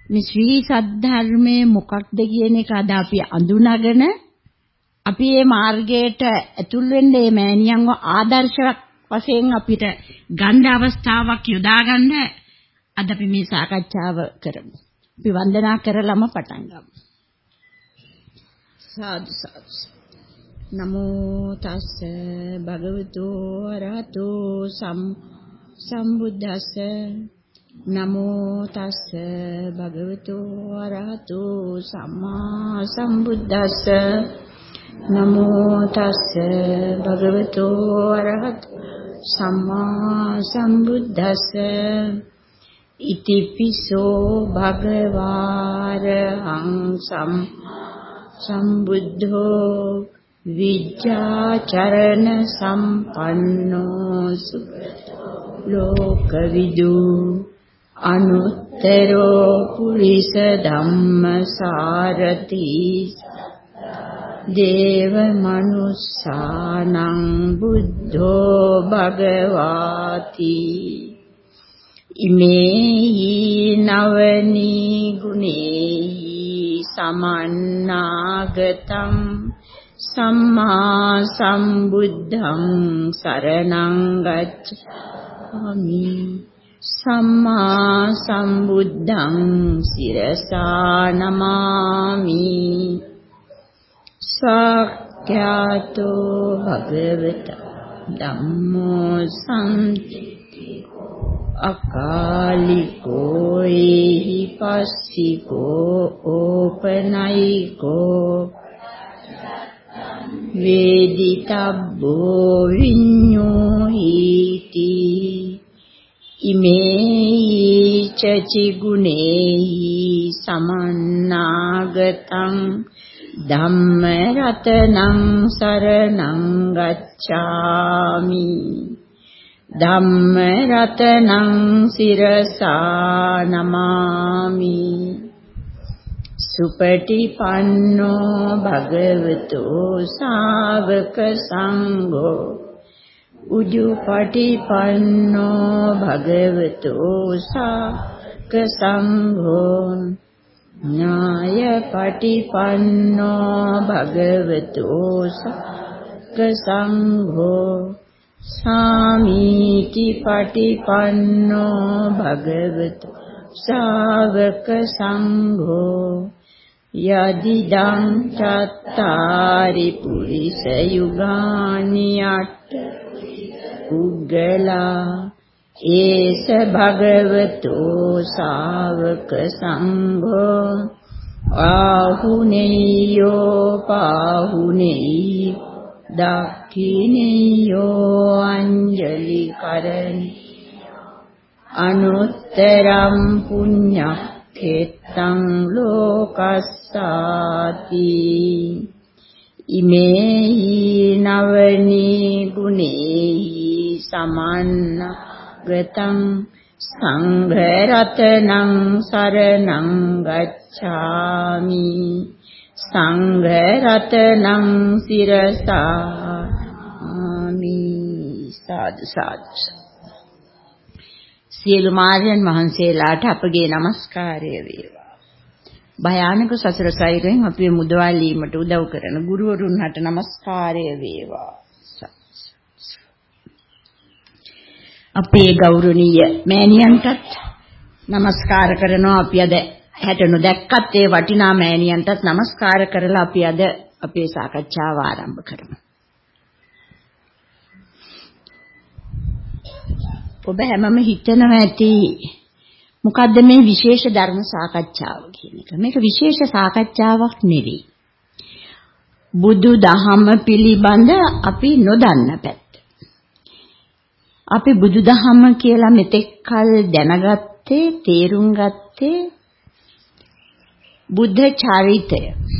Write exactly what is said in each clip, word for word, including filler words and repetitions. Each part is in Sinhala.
මේ ශ්‍රී සද්ධර්මයේ මොකක්ද කියන එක අද අපි අඳුනගෙන අපි මේ මාර්ගයට ඇතුල් වෙන්න මේ මෑණියන්ව ආදර්ශයක් වශයෙන් අපිට ගන්න අවස්ථාවක් යොදා ගන්න අද අපි මේ සාකච්ඡාව කරමු. අපි වන්දනා කරලම පටන් ගමු. සාදු සාදු. නමෝ තස්ස භගවතු අරහතෝ සම් සම්බුද්දස්ස නමෝ තස්ස භගවතු අරහතෝ සම්මා සම්බුද්දස්ස නමෝ තස්ස භගවතු අරහතෝ සම්මා සම්බුද්දස්ස ඉතිපිසෝ භගවාරහං සම් සම්බුද්ධෝ විජ්ජාචරණ සම්පන්නෝ සුඛතෝ ලෝකවිදු අනුත්තරෝ පුරිස ධම්මසාරති දේව මනුස්සානං බුද්ධෝ භගවාති ඉමේහි නවනී ගුණේහි සමන්නාගතං සම්මා සම්බුද්ධං සරණං ගච්ඡාමි සම්මා සම්බුද්ධං සිරසා නමාමි සක්ඛ්‍යාතෝ භගවත ධම්මෝ සංඝිතෝ අකාලිකෝ එහි පස්සිකෝ ඕපනයිකෝ වේදිතබ්බෝ විඤ්ඤෝහිති ඉමේහි චචි ගුණේහි සමන්නාගතං ධම්ම රතනං සරණං ගච්ඡාමි ධම්ම රතනං සිරසා නමාමි සුපටිපන්නෝ භගවතෝ ශාවක සංඝෝ උජුපටිපන්නෝ භගවතෝ ශාවක සංඝෝ ඥායපටිපන්නෝ භගවතෝ ශාවක සංඝෝ සාමීචි පටිපන්නෝ භගවතෝ ශාවක සංඝෝ යදිදං චත්තාරි පුරිස යුගානි අට්ඨ උග්ගලා ඒස භගවතෝ ශාවක සංඝෝ ආහුනේයෝ පාහුනේයි දක්ඛිනේයෝ අංජලි කරණි අනුත්තරම් පුඤ්ඤක්ඛෙත්තං ලෝකස්සාති ඉමේහි නවනී ගුණේහි සමන්නාගතං සංඝ රතනං සරණං ගච්ඡාමි සංඝ රතනං සිරසාමි සාදු සාදු. සියලු මාර්යයන් වහන්සේලාට අපගේ নমස්කාරය වේවා. භයානක සසර සෛරයෙන් අපේ මුදවාලීමට උදව් කරන ගුරුවරුන්ට নমස්කාරය වේවා. අපේ ගෞරවනීය මෑණියන්ටත් নমස්කාර කරනවා. අපි අද හැට නොදැක්කත් ඒ වටිනා මෑණියන්ටත් নমස්කාර කරලා අපි අද අපේ සාකච්ඡාව ආරම්භ කරමු. ඔබ හැමම හිතනවා ඇති මොකද්ද මේ විශේෂ ධර්ම සාකච්ඡාව කියන එක. මේක විශේෂ සාකච්ඡාවක් නෙවෙයි. බුදු දහම පිළිබඳ අපි නොදන්න පැත්ත. අපි බුදු දහම කියලා මෙතෙක් කල දැනගත්තේ, තේරුම් ගත්තේ බුද්ධ චරිතය,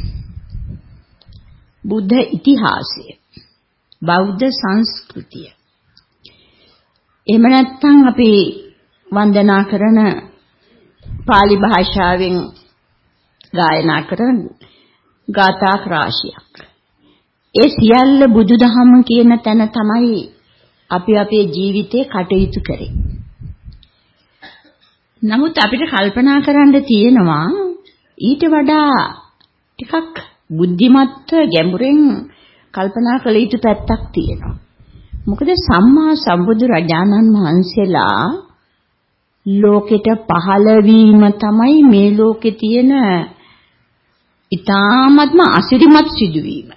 බුද්ධ ඉතිහාසය, බෞද්ධ සංස්කෘතිය. එහෙම නැත්නම් අපි වන්දනා කරන පාලි භාෂාවෙන් ගායනා කරන ගාථා රාශියක්. ඒ සියල්ල බුදුදහම කියන තැන තමයි අපි අපේ ජීවිතේ කටයුතු කරේ. නමුත් අපිට කල්පනා කරන්න තියෙනවා ඊට වඩා ටිකක් බුද්ධිමත්ව ගැඹුරෙන් කල්පනා කළ යුතු පැත්තක් තියෙනවා. මොකද සම්මා සම්බුදු රජාණන් වහන්සේලා ලෝකෙට පහළ වීම තමයි මේ ලෝකේ තියෙන ඊ타ත්ම අසිරිමත් සිදුවීම.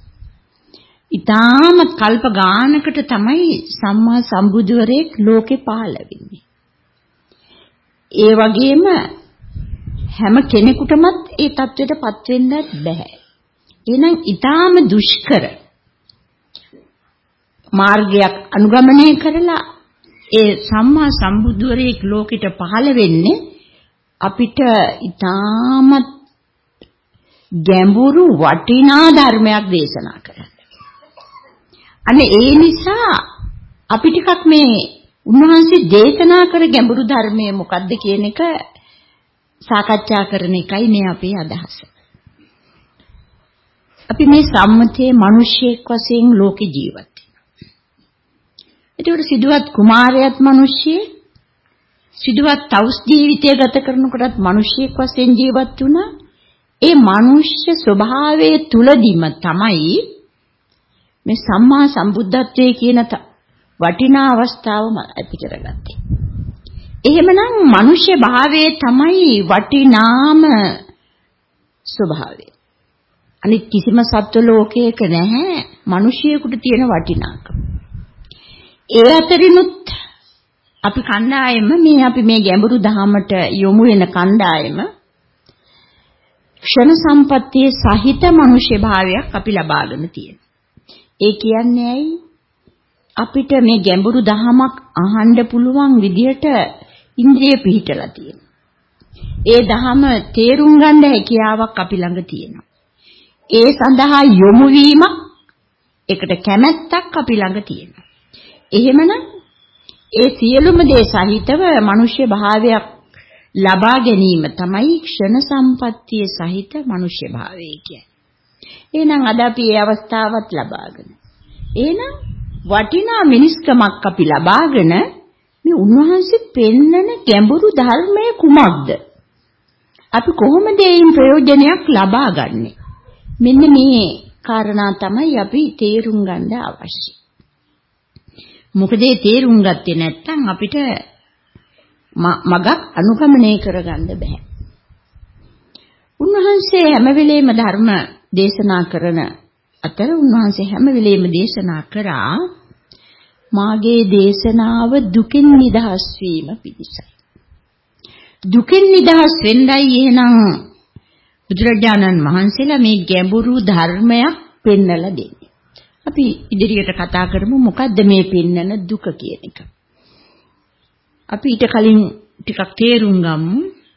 ඊ타ත්ම කල්ප ගානකට තමයි සම්මා සම්බුදුවරයෙක් ලෝකේ පහළ වෙන්නේ. ඒ වගේම හැම කෙනෙකුටමත් ඒ தത്വෙටපත් වෙන්නත් බෑ. එහෙනම් ඊටාම දුෂ්කර මාර්ගයක් අනුගමනය කරලා ඒ සම්මා සම්බුදුවරයෙක් ලෝකෙට පහළ වෙන්නේ අපිට ඊටාම ගැඹුරු වටිනා ධර්මයක් දේශනා කරන්න. අනේ ඒ නිසා අපි ටිකක් මේ උන්වහන්සේ දේශනා කර ගැඹුරු ධර්මයේ මොකක්ද කියන එක සාකච්ඡා කරන එකයි මේ අපේ අදහස. අපි මේ සම්මතයේ මිනිසෙක් වශයෙන් ලෝකේ ජීවත් වෙනවා. ඒකට සිදුවත් කුමාරයාත් මිනිසියෙක්, සිදුවත් තවුස් ජීවිතය ගත කරනකොටත් මිනිසෙක් වශයෙන් ජීවත් වුණා. ඒ මනුෂ්‍ය ස්වභාවයේ තුලදීම තමයි මේ සම්මා සම්බුද්ධත්වයේ කියන වටිනා අවස්ථාවම ඇති කරගත්තේ. එහෙමනම් මනුෂ්‍ය භාවයේ තමයි වටිනාම ස්වභාවය. අනිත් කිසිම සත්ව ලෝකයක නැහැ මිනිසියෙකුට තියෙන වටිනාකම. ඒ අතරිනුත් අපි කණ්ඩායම මේ අපි මේ ගැඹුරු දහමට යොමු වෙන කණ්ඩායම ක්ෂණ සම්පත්තියේ සහිත මනුෂ්‍ය භාවයක් අපි ලබාගෙන තියෙනවා. ඒ කියන්නේ ඇයි? අපිට මේ ගැඹුරු දහමක් අහන්න පුළුවන් විදිහට ඉන්ද්‍රිය පිහිටලා තියෙනවා. ඒ දහම තේරුම් ගන්න හැකියාවක් අපි ළඟ තියෙනවා. ඒ සඳහා යොමු වීමක්, ඒකට කැමැත්තක් අපි ළඟ තියෙනවා. එහෙමනම් ඒ සියලුම දේ සහිතව මනුෂ්‍ය භාවයක් ලබා ගැනීම තමයි ක්ෂණ සම්පත්තිය සහිත මනුෂ්‍ය භාවය කියන්නේ. එහෙනම් අද අපි මේ අවස්ථාවත් ලබාගෙන එහෙනම් වටිනා මිනිස්කමක් අපි ලබාගෙන මේ උන්වහන්සේ පෙන්නන ගැඹුරු ධර්මයේ කුමක්ද? අපි කොහොමද ඒන් ප්‍රයෝජනයක් ලබා ගන්නෙ? මෙන්න මේ කාරණා තමයි අපි තේරුම් ගන්න අවශ්‍ය. මොකද ඒ තේරුම් ගත්තේ නැත්නම් අපිට මගක් අනුගමනය කරගන්න බෑ. උන්වහන්සේ හැම වෙලේම ධර්ම දේශනා කරන අතර උන්වහන්සේ හැම වෙලේම දේශනා කරා මාගේ දේශනාව දුකින් නිදහස් වීම පිණිසයි. දුකින් නිදහස් වෙන්නයි එහෙනම් බුදුරජාණන් වහන්සේලා මේ ගැඹුරු ධර්මයක් පෙන්වලා දෙන්නේ. අපි ඉදිරියට කතා කරමු මොකද්ද මේ පෙන්වන දුක කියන එක. අපි ඊට කලින් ටිකක් තේරුම් ගමු.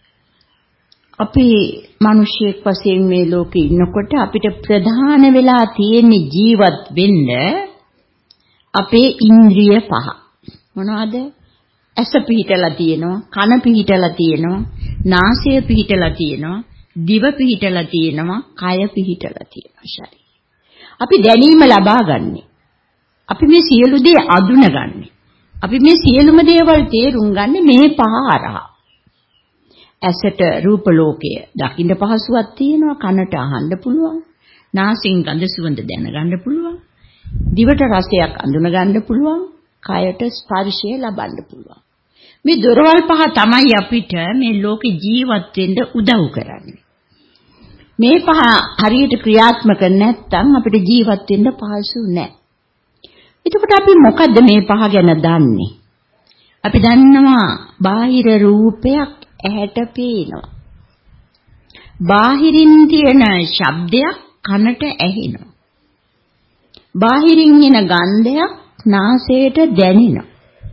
අපි මිනිසෙක් වශයෙන් මේ ලෝකේ ඉන්නකොට අපිට ප්‍රධාන වෙලා තියෙන ජීවත් වෙන්න අපේ ඉන්ද්‍රිය පහ. මොනවද? ඇස පිහිටලා තියෙනවා, කන පිහිටලා තියෙනවා, නාසය පිහිටලා තියෙනවා, දිව පිහිටලා තියෙනවා, කය පිහිටලා තියෙනවා. ශරීරය. අපි දැනීම ලබා ගන්නෙ. අපි මේ සියලු දේ අඳුනගන්නේ. අපි මේ සියලුම දේවල් තේරුම් ගන්න මේ පහ හරහා. ඇසට රූප ලෝකය දකින්න පහසුවක් තියෙනවා, කනට අහන්න පුළුවන්, නාසයෙන් ගඳ සුවඳ දැනගන්න පුළුවන්, දිවට රසයක් අඳුන ගන්න පුළුවන්, කයට ස්පර්ශය ලබන්න පුළුවන්. මේ දොරවල් පහ තමයි අපිට මේ ලෝකේ ජීවත් වෙන්න උදව් කරන්නේ. මේ පහ හරියට ක්‍රියාත්මක නැත්නම් අපිට ජීවත් වෙන්න පහසු නැහැ. එතකොට අපි මොකද්ද මේ පහ ගැන දන්නේ? අපි දන්නවා බාහිර රූපයක් ඇහැට පේනවා. බාහිරින් තියෙන ශබ්දයක් කනට ඇහෙනවා. බාහිරින් එන ගන්ධයක් නාසයට දැනෙනවා.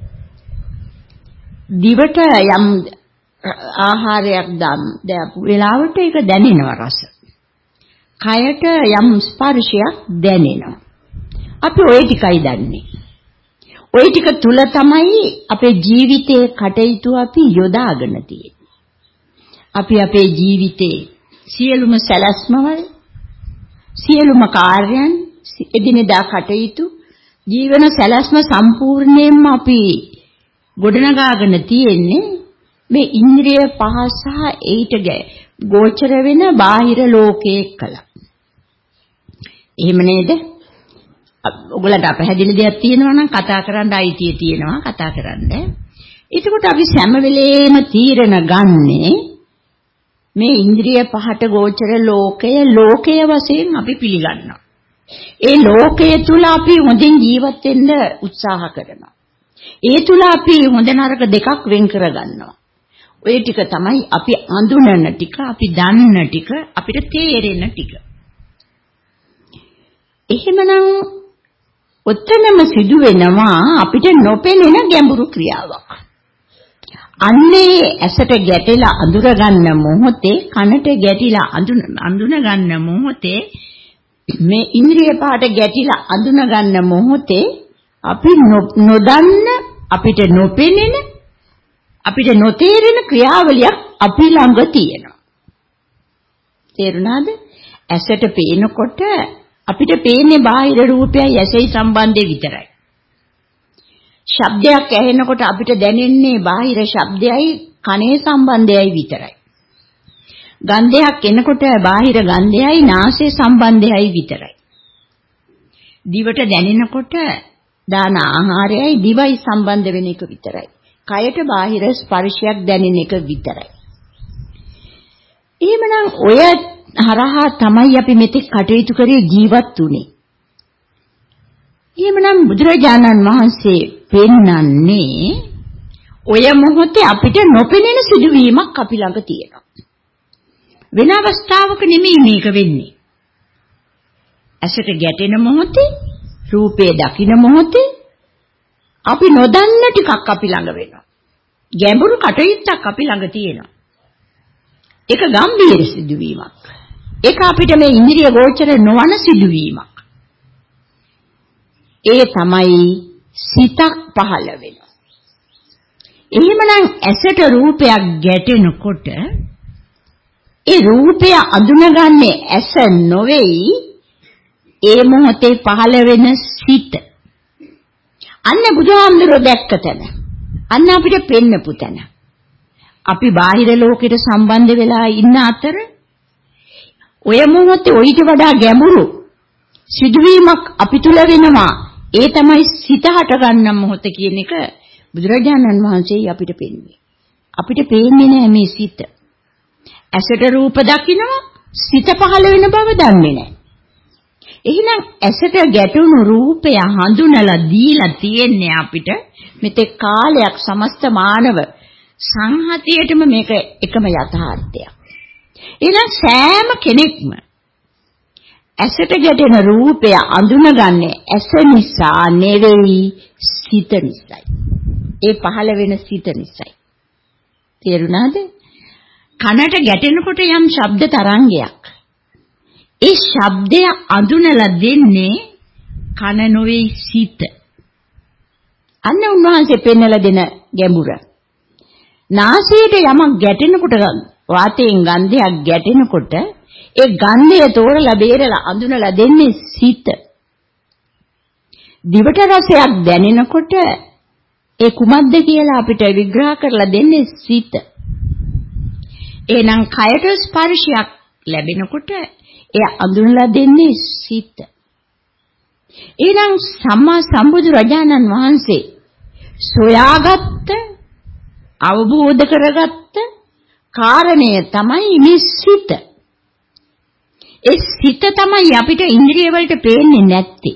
දිවට යම් ආහාරයක් දාපු වෙලාවට ඒක දැනෙනවා රස. කයට යම් ස්පර්ශයක් දැනෙනවා. අපි ওই ටිකයි දන්නේ. ওই ටික තුල තමයි අපේ ජීවිතයේ කටයුතු අපි යොදාගෙන තියෙන්නේ. අපි අපේ ජීවිතේ සියලුම සැලැස්මවල සියලුම කාර්යයන් එදිනෙදා කටයුතු ජීවන සැලැස්ම සම්පූර්ණයෙන්ම අපි ගොඩනගාගෙන තියෙන්නේ මේ ඉන්ද්‍රිය පහ සහ ඊට ගෝචර වෙන බාහිර ලෝකයේ කල. එහෙම නේද? ඔයගලට අපහැදිලි දෙයක් තියෙනවා නම් කතා කරන්න අයිතිය තියෙනවා කතා කරන්න. එතකොට අපි හැම වෙලේම තීරණ ගන්නේ මේ ඉන්ද්‍රිය පහට ගෝචර ලෝකය ලෝකයේ වශයෙන් අපි පිළිගන්නවා. ඒ ලෝකයේ තුල අපි හොඳින් ජීවත් වෙන්න උත්සාහ කරනවා. ඒ තුල අපි හොඳ නරක දෙකක් වෙන් කරගන්නවා. ඔය ටික තමයි අපි අඳුනන ටික, අපි දන්න ටික, අපිට තේරෙන ටික. එහෙමනම් ඔතනම සිදු වෙනවා අපිට නොපෙනෙන ගැඹුරු ක්‍රියාවක්. අන්නේ ඇසට ගැටෙලා අඳුර ගන්න මොහොතේ, කනට ගැටිලා අඳුන අඳුන ගන්න මොහොතේ, මේ ඉන්ද්‍රිය පහට ගැටිලා අඳුන ගන්න මොහොතේ අපි නොදන්න, අපිට නොපෙනෙන, අපිට නොතේරෙන ක්‍රියාවලියක් අපි ළඟ තියෙනවා. තේරුණාද? ඇසට පේනකොට අපිට පේන්නේ බාහිර රූපයයි ඇසෙයි සම්බන්ධය විතරයි. ශබ්දයක් ඇහෙනකොට අපිට දැනෙන්නේ බාහිර ශබ්දයයි කනේ සම්බන්ධයයි විතරයි. ගන්ධයක් එනකොට බාහිර ගන්ධයයි නාසයේ සම්බන්ධයයි විතරයි. දිවට දැනෙනකොට දාන ආහාරයයි දිවයි සම්බන්ධ වෙන එක විතරයි. කයට බාහිර ස්පර්ශයක් දැනෙන එක විතරයි. එහෙමනම් ඔය හරහා තමයි අපි මෙතෙක් කටයුතු කරේ ජීවත් වුනේ. එහෙමනම් බුදුරජාණන් වහන්සේ පෙන්වන්නේ ඔය මොහොතේ අපිට නොපෙනෙන සිදුවීමක් අපි ළඟ තියෙනවා. වෙන අවස්ථාවක නෙමෙයි මේක වෙන්නේ. ඇසට ගැටෙන මොහොතේ, රූපේ දකින මොහොතේ අපි නොදන්න ටිකක් අපි ළඟ වෙනවා. ගැඹුරු කටයුත්තක් අපි ළඟ තියෙනවා. ඒක ගැඹීර සිදුවීමක්. ඒක අපිට මේ ඉන්ද්‍රිය ගෝචර නොවන සිදුවීමක්. ඒ තමයි සිතක් පහළ වෙනවා. එහෙමනම් ඇසට රූපයක් ගැටෙනකොට ඒ රූපය අඳුනගන්නේ ඇස නොවේයි, ඒ මොහොතේ පහළ වෙන සිත. අන්න බුදුහාමුදුරුවෝ දැක්ක තැන. අන්න අපිට පෙන්නපු තැන. අපි බාහිර ලෝකෙට සම්බන්ධ වෙලා ඉන්න අතර ඔය මොහොතේ ඔయిత වඩා ගැඹුරු සිදුවීමක් අපි තුල වෙනවා. ඒ තමයි සිත හට ගන්න මොහොත කියන එක බුදුරජාණන් වහන්සේ අපිට පෙන්වන්නේ. අපිට පේන්නේ නෑ මේ සිත. ඇසට රූප දකිනවා, සිත පහළ වෙන බව දන්නේ නෑ. එහෙනම් ඇසට ගැටුණු රූපය හඳුනලා දීලා තියෙන්නේ අපිට මෙතෙක් කාලයක් සමස්ත මානව සංහතියේටම මේක එකම යථාර්ථයක්. එහෙනම් සෑම කෙනෙක්ම ඇසට ගැටෙන රූපය අඳුනගන්නේ ඇස නිසා නෙවෙයි, සිත නිසායි. ඒ පහළ වෙන සිත නිසායි. තේරුණාද? කනට ගැටෙනකොට යම් ශබ්ද තරංගයක්. ඒ ශබ්දය අඳුනලා දෙන්නේ කන නොවේ, සිත. අන්න උන්වහන්සේ පෙන්නලා දෙන ගැඹුර. නාසයට යමක් ගැටෙනකොට, වාතයෙන් ගන්ධයක් ගැටෙනකොට ඒ ගන්ධය තෝරලා බේරලා අඳුනලා දෙන්නේ සිත. දිවට රසයක් දැනෙනකොට ඒ කුමක්ද කියලා අපිට විග්‍රහ කරලා දෙන්නේ සිත. එහෙනම් කයට ස්පර්ශයක් ලැබෙනකොට එය අඳුනලා දෙන්නේ සිත. එහෙනම් සම්මා සම්බුදු රජාණන් වහන්සේ සොයාගත්ත, අවබෝධ කරගත්ත කාරණය තමයි මේ සිත. ඒ සිත තමයි අපිට ඉන්ද්‍රිය වලට පේන්නේ නැත්තේ.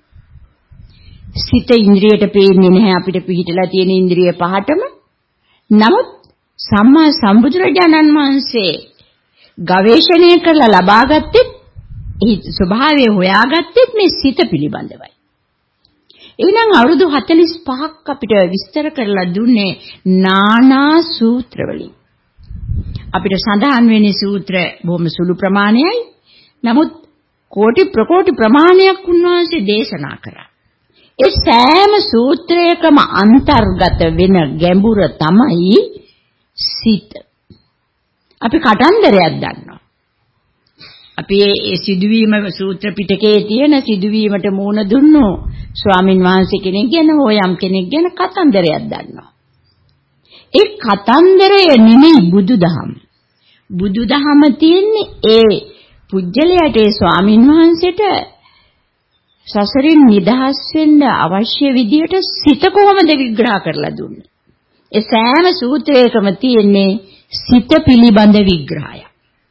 සිත ඉන්ද්‍රියට පේන්නේ නැහැ අපිට පිහිටලා තියෙන ඉන්ද්‍රිය පහටම. නමුත් සම්මා සම්බුදුරජාණන් වහන්සේ ගවේෂණය කරලා ලබාගත්තේ, ඒ ස්වභාවය හොයාගත්තේ මේ සිත පිළිබඳවයි. එහෙනම් අවුරුදු හතළිස් පහක් අපිට විස්තර කරලා දුන්නේ නානා සූත්‍ර වලින්. අපිට සඳහන් වෙන්නේ සූත්‍ර බොහොම සුළු ප්‍රමාණයයි. නමුත් කෝටි ප්‍රකෝටි ප්‍රමාණයක් උන්වහන්සේ දේශනා කරා. ඒ සෑම සූත්‍රයකම අන්තර්ගත වෙන ගැඹුර තමයි සිත. අපි කතන්දරයක් දන්නවා. අපි මේ සිදුවීම සූත්‍ර පිටකයේ තියෙන සිදුවීමට මුහුණ දුන්නෝ ස්වාමින් වහන්සේ කෙනෙක් ගැන හෝ යම් කෙනෙක් ගැන කතන්දරයක් දන්නවා. ඒ කතන්දරය නෙමෙයි බුදුදහම. බුදුදහම තියෙන්නේ ඒ පුජ්‍යලයට ඒ ස්වාමින් වහන්සේට සසරින් නිදහස් වෙන්න අවශ්‍ය විදියට සිත කොහොමද විග්‍රහ කරලා දුන්නේ. ඒ සෑම සූත්‍රයකම තියෙන්නේ සිත පිළිබඳ විග්‍රහය.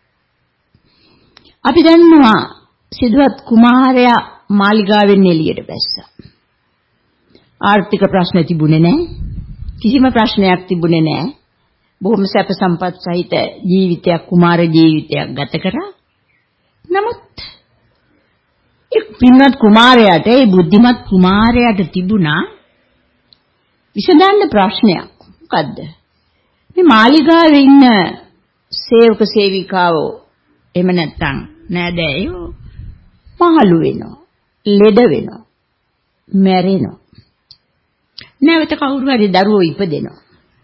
අපි දන්නවා සිද්ධාත් කුමාරයා මාලිගාවෙන් එළියට බැස්සා. ආර්ථික ප්‍රශ්න තිබුණේ නැහැ. කිසිම ප්‍රශ්නයක් තිබුණේ නැහැ. බොහොම සැප සම්පත් සහිත ජීවිතයක් කුමාර ජීවිතයක් ගත කරා. නමුත් ඒ පින්වත් කුමාරයාට ඒ බුද්ධිමත් කුමාරයාට තිබුණා විසඳන්න ප්‍රශ්නයක්. මොකද්ද? මේ මාලිගාවේ ඉන්න සේවක සේවිකාවෝ එහෙම නැත්තම් නෑදෑයෝ පහළු වෙනවා, ලෙඩ වෙනවා, මැරෙනවා. නැවත කවුරු හරි දරුවෝ ඉපදෙනවා.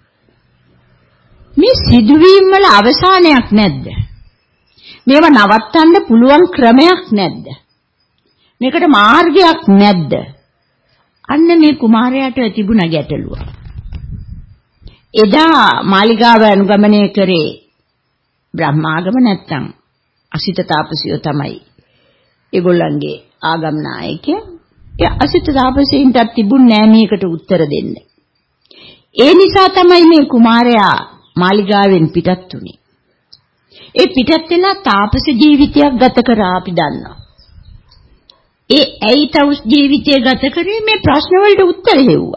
මේ සිදුවීම් වල අවසානයක් නැද්ද? මේව නවත්තන්න පුළුවන් ක්‍රමයක් නැද්ද? මේකට මාර්ගයක් නැද්ද? අන්න මේ කුමාරයාට තිබුණ ගැටලුව. එදා මාලිගාව අනුගමනය කරේ බ්‍රහ්මාගම නැත්තම් අසිත තාපසයෝ තමයි ඒගොල්ලන්ගේ ආගම් නායකයා. ඒ අසිත තාපසීන්ට තිබුණ නෑ මේකට උත්තර දෙන්න. ඒ නිසා තමයි මේ කුමාරයා මාලිගාවෙන් පිටත් වුනේ. ඒ පිටත් වෙලා තාපස ජීවිතයක් ගත කරා අපි දන්නවා. ඒ ඇයි තවුස් ජීවිතය ගත කරේ මේ ප්‍රශ්න වලට උත්තර හෙව්වා.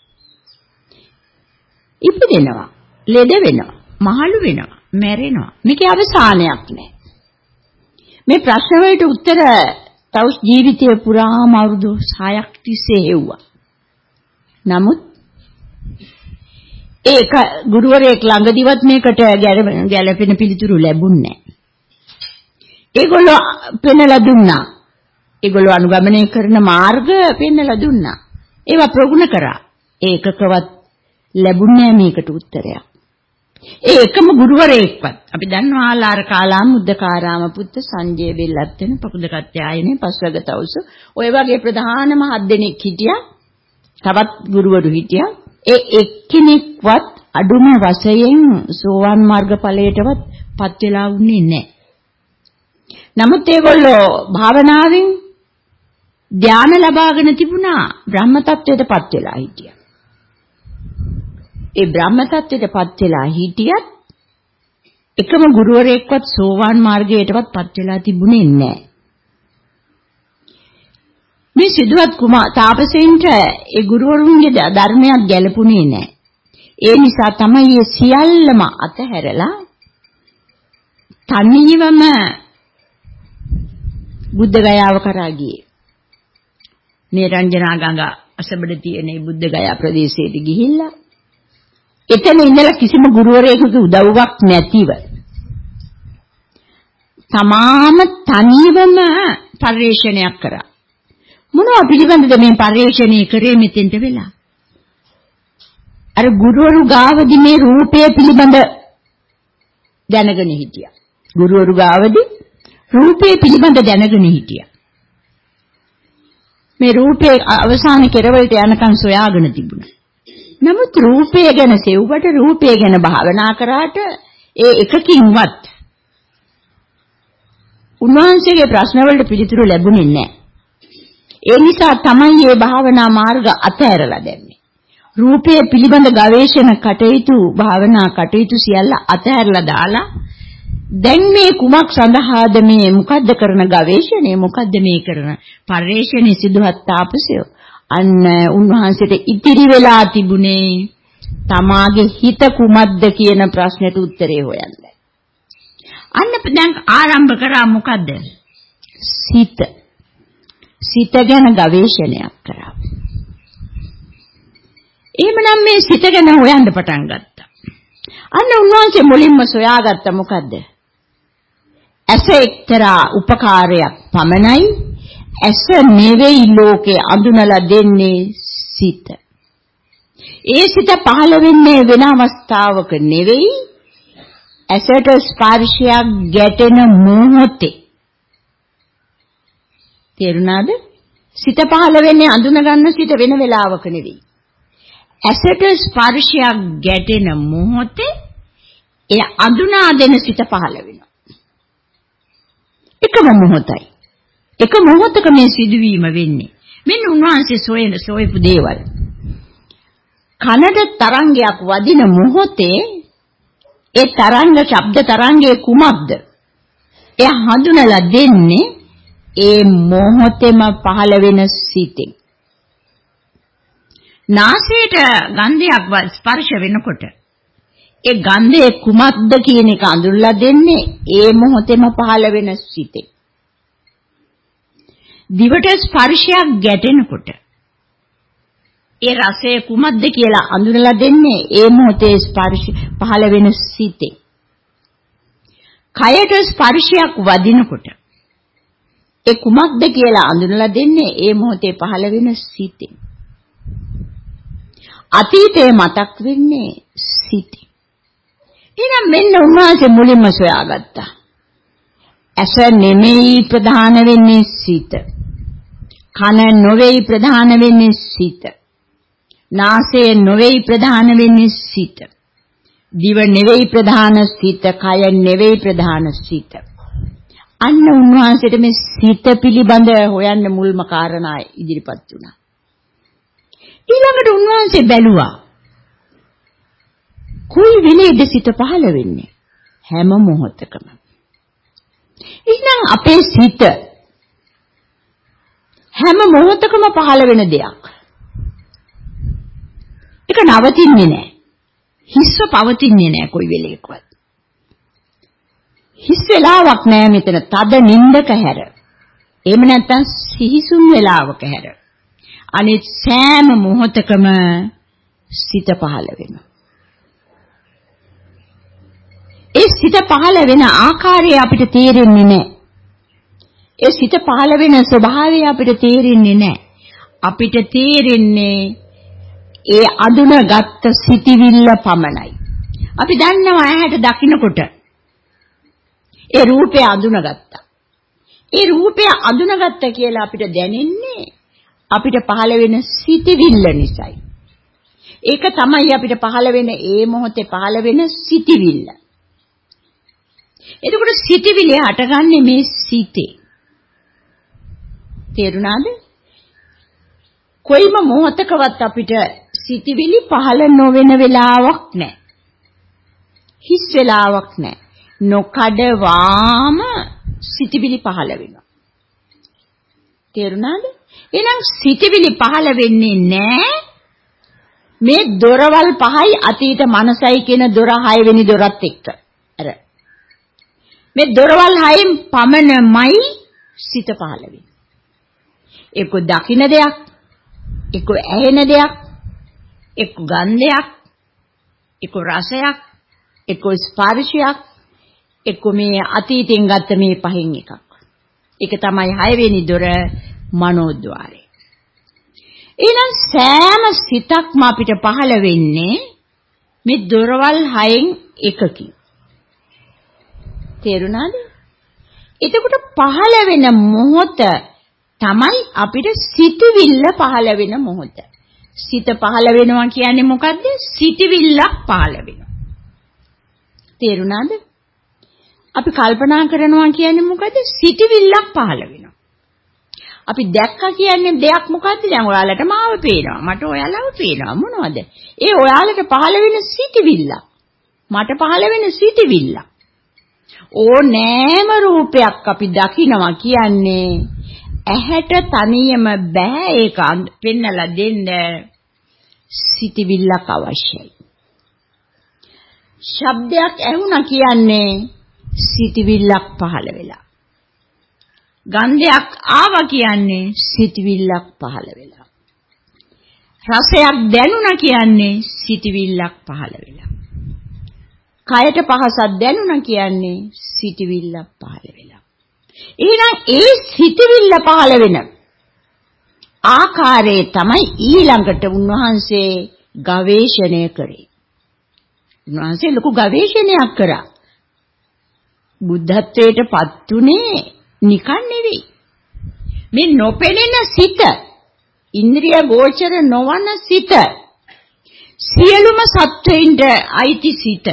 ඉපදෙනවා, ලෙඩ වෙනවා, මහලු වෙනවා, මැරෙනවා. මේකේ අවසානයක් නැහැ. මේ ප්‍රශ්න වලට උත්තර තවුස් ජීවිතය පුරාම අවුරුදු හයක් තිස්සේ හෙව්වා. නමුත් ඒක ගුරුවරයෙක් ළඟදිවත් මේකට ගැළපෙන පිළිතුරු ලැබුණේ නැහැ. ඒගොල්ලෝ පෙන්නලා දුන්නා. ඒගොල්ලෝ අනුගමනය කරන මාර්ග පෙන්නලා දුන්නා. ඒවා ප්‍රගුණ කරා. ඒකකවත් ලැබුණේ මේකට උත්තරයක්. ඒ එකම ගුරුවරයෙක්වත් අපි දන්නවා ආලාර කාලාම මුද්දකාරාම පුත්ත සංජය බෙල්ලත් වෙන පකුදකත් ආයනේ පස්වග තවුස ඔය වගේ ප්‍රධානම හත් දෙනෙක් හිටියා. තවත් ගුරුවරු හිටියා. ඒ එක්කෙනෙක්වත් අඩුම වශයෙන් සෝවාන් මාර්ග ඵලයටවත් පත් වෙලා වුණේ නැහැ. නමුත් ඒගොල්ලෝ භාවනාවෙන් ධාන ලබාගෙන තිබුණා බ්‍රහ්ම තත්වයටපත් වෙලා හිටියා. ඒ බ්‍රහ්ම තත්වයටපත් වෙලා හිටියත් එකම ගුරුවරයෙක්වත් සෝවාන් මාර්ගයටවත් පත් වෙලා තිබුණේ නැහැ. මේ සිද්ධාත් කුමාර තාපසෙන්ට ඒ ගුරුවරුන්ගේ ධර්මයක් ගැලපුණේ නැහැ. ඒ නිසා තමයි මේ සියල්ලම අතහැරලා තනියම බුද්ධ ගයාව කරා ගියේ. මේ රංජනා ගඟ අසබඩ තියෙන මේ බුද්ධ ගයා ප්‍රදේශයට ගිහිල්ලා එතන ඉඳලා කිසිම ගුරුවරයෙකුගේ උදව්වක් නැතිව තමාම තනියම පරිශ්‍රණයක් කරා. මොනවා පිළිබඳද මේ පරිශ්‍රණය කරේ මෙතෙන්ට වෙලා? අර ගුරුවරු ගාවදී මේ රූපය පිළිබඳ දැනගෙන හිටියා. ගුරුවරු ගාවදී රූපය පිළිබඳ දැනගෙන හිටියා. මේ රූපේ අවසාන කෙරවලට යනකම් සොයාගෙන තිබුණා. නමුත් රූපය ගැන සෙව්වට රූපය ගැන භාවනා කරාට ඒ එකකින්වත් උන්වහන්සේගේ ප්‍රශ්න වලට පිළිතුරු ලැබුණේ නැහැ. ඒ නිසා තමයි මේ භාවනා මාර්ග අතහැරලා දැම්මේ. රූපය පිළිබඳ ගවේෂණ කටයුතු භාවනා කටයුතු සියල්ල අතහැරලා දාලා දැන් මේ කුමක් සඳහාද මේ මොකද්ද කරන ගවේෂණය මොකද්ද මේ කරන පරිශ්‍රණය සිදුවත් තාපසය අන්න උන්වහන්සේට ඉතිරි වෙලා තිබුණේ තමාගේ හිත කුමක්ද කියන ප්‍රශ්නෙට උත්තරේ හොයන්න. අන්න දැන් ආරම්භ කරා මොකද්ද? සිත. සිත ගැන ගවේෂණයක් කරා. එහෙමනම් මේ සිත ගැන හොයන්න පටන් ගත්තා. අන්න උන්වහන්සේ මුලින්ම සොයාගත්ත මොකද්ද? ඇස එක්තරා උපකාරයක් පමණයි. ඇස නෙවෙයි ලෝකේ අඳුනලා දෙන්නේ සිත. ඒ සිත පහළ වෙන්නේ වෙන අවස්ථාවක නෙවෙයි. ඇසට ස්පර්ශයක් ගැටෙන මොහොතේ. තේරුණාද? සිත පහළ වෙන්නේ අඳුන ගන්න සිත වෙන වෙලාවක නෙවෙයි. ඇසට ස්පර්ශයක් ගැටෙන මොහොතේ ඒ අඳුනා දෙන සිත පහළ වෙනවා. එකම මොහොතයි. එක මොහොතක මේ සිදුවීම වෙන්නේ. මෙන්න උන්වහන්සේ සොයන සොයපු දේවල්. කනට තරංගයක් වදින මොහොතේ ඒ තරංග ශබ්ද තරංගයේ කුමක්ද? එය හඳුනලා දෙන්නේ ඒ මොහොතේම පහළ වෙන සිතෙන්. නාසයට ගන්ධයක් ස්පර්ශ වෙනකොට ඒ ගන්ධයේ කුමක්ද කියන එක අඳුරලා දෙන්නේ ඒ මොහොතේම පහළ වෙන සිතෙන්. දිවට ස්පර්ශයක් ගැටෙනකොට ඒ රසය කුමක්ද කියලා අඳුරලා දෙන්නේ ඒ මොහොතේ ස්පර්ශ පහළ වෙන සිතෙන්. කයට ස්පර්ශයක් වදිනකොට ඒ කුමක්ද කියලා අඳුරලා දෙන්නේ ඒ මොහොතේ පහළ වෙන සිතෙන්. අතීතේ මතක් වෙන්නේ සිතෙන්. එහෙනම් මෙන්න උන්වහන්සේ මුලින්ම සොයාගත්තා. ඇස නෙමෙයි ප්‍රධාන වෙන්නේ සිත. කන නොවේයි ප්‍රධාන වෙන්නේ සිත. නාසය නොවේයි ප්‍රධාන වෙන්නේ සිත. දිව නෙවෙයි ප්‍රධාන සිත, කය නෙවෙයි ප්‍රධාන සිත. අන්න උන්වහන්සේට මේ සිත පිළිබඳ හොයන්න මුල්ම කාරණා ඉදිරිපත් වුණා. ඊළඟට උන්වහන්සේ බැලුවා කොයි වෙලේද සිත පහළ වෙන්නේ? හැම මොහොතකම. එහෙනම් අපේ සිත හැම මොහොතකම පහළ වෙන දෙයක්. ඒක නවතින්නේ නැහැ. හිස්ව පවතින්නේ නැහැ කොයි වෙලේකවත්. හිස් වෙලාවක් නැහැ මෙතන. තද නින්දක හැර. එහෙම නැත්නම් සිහිසුන් වෙලාවක හැර. අනිත් සෑම මොහොතකම සිත පහළ වෙනවා. ඒ සිත පහළ වෙන ආකාරය අපිට තේරෙන්නේ නැහැ. ඒ සිත පහළ වෙන ස්වභාවය අපිට තේරෙන්නේ නැහැ. අපිට තේරෙන්නේ ඒ අඳුනගත් සිටිවිල්ල පමණයි. අපි දන්නවා ඇහැට දකින්නකොට ඒ රූපය අඳුනගත්තා. ඒ රූපය අඳුනගත්ත කියලා අපිට දැනෙන්නේ අපිට පහළ වෙන සිටිවිල්ල නිසායි. ඒක තමයි අපිට පහළ වෙන ඒ මොහොතේ පහළ වෙන සිටිවිල්ල. එතකොට සිටිවිලි හටගන්නේ මේ සිතේ. තේරුණාද? කොයිම මොහොතකවත් අපිට සිටිවිලි පහළ නොවන වෙලාවක් නැහැ. හිස් වෙලාවක් නැහැ. නොකඩවාම සිටිවිලි පහළ වෙනවා. තේරුණාද? එහෙනම් සිටිවිලි පහළ වෙන්නේ නැහැ මේ දොරවල් පහයි අතීත මනසයි කියන දොර හය වෙනි දොරත් එක්ක. අර මේ දොරවල් හයෙන් පමණමයි සිත පහළ වෙන්නේ. ඒක දකින්න දෙයක්, ඒක ඇහෙන දෙයක්, ඒක ගන්ධයක්, ඒක රසයක්, ඒක ස්පර්ශයක්, ඒක මේ අතීතෙන් ගත්ත මේ පහෙන් එකක්. ඒක තමයි හය වෙනි දොර මනෝද්වාරය. එහෙනම් සෑම සිතක්ම අපිට පහළ වෙන්නේ මේ දොරවල් හයෙන් එකකින්. තේරුණාද? එතකොට පහළ වෙන මොහොත තමයි අපිට සිතවිල්ල පහළ වෙන මොහොත. සිත පහළ වෙනවා කියන්නේ මොකද්ද? සිතවිල්ලක් පහළ වෙනවා. තේරුණාද? අපි කල්පනා කරනවා කියන්නේ මොකද්ද? සිතවිල්ලක් පහළ වෙනවා. අපි දැක්කා කියන්නේ දෙයක් මොකද්ද? දැන් ඔයාලට මාව පේනවා. මට ඔයාලව පේනවා. මොනවද? ඒ ඔයාලට පහළ වෙන සිතවිල්ල. මට පහළ වෙන සිතවිල්ල. ඕනෑම රූපයක් අපි දකිනවා කියන්නේ ඇහැට තනියම බෑ ඒක පෙන්නලා දෙන්න සිතවිල්ලක් අවශ්‍යයි. ශබ්දයක් ඇහුණා කියන්නේ සිතවිල්ලක් පහළ වෙලා. ගන්ධයක් ආවා කියන්නේ සිතවිල්ලක් පහළ වෙලා. රසයක් දැනුණා කියන්නේ සිතවිල්ලක් පහළ වෙලා. කයට පහසක් දැනුණා කියන්නේ සිතවිල්ලක් පහළ වෙලා. එහෙනම් ඒ සිතවිල්ල පහළ වෙන ආකාරයේ තමයි ඊළඟට උන්වහන්සේ ගවේෂණය කරේ. උන්වහන්සේ ලොකු ගවේෂණයක් කරා. බුද්ධත්වයට පත් උනේ නිකන් නෙවෙයි. මේ නොපෙනෙන සිත, ඉන්ද්‍රිය ගෝචර නොවන සිත සියලුම සත්වයින්ට අයිති සිත.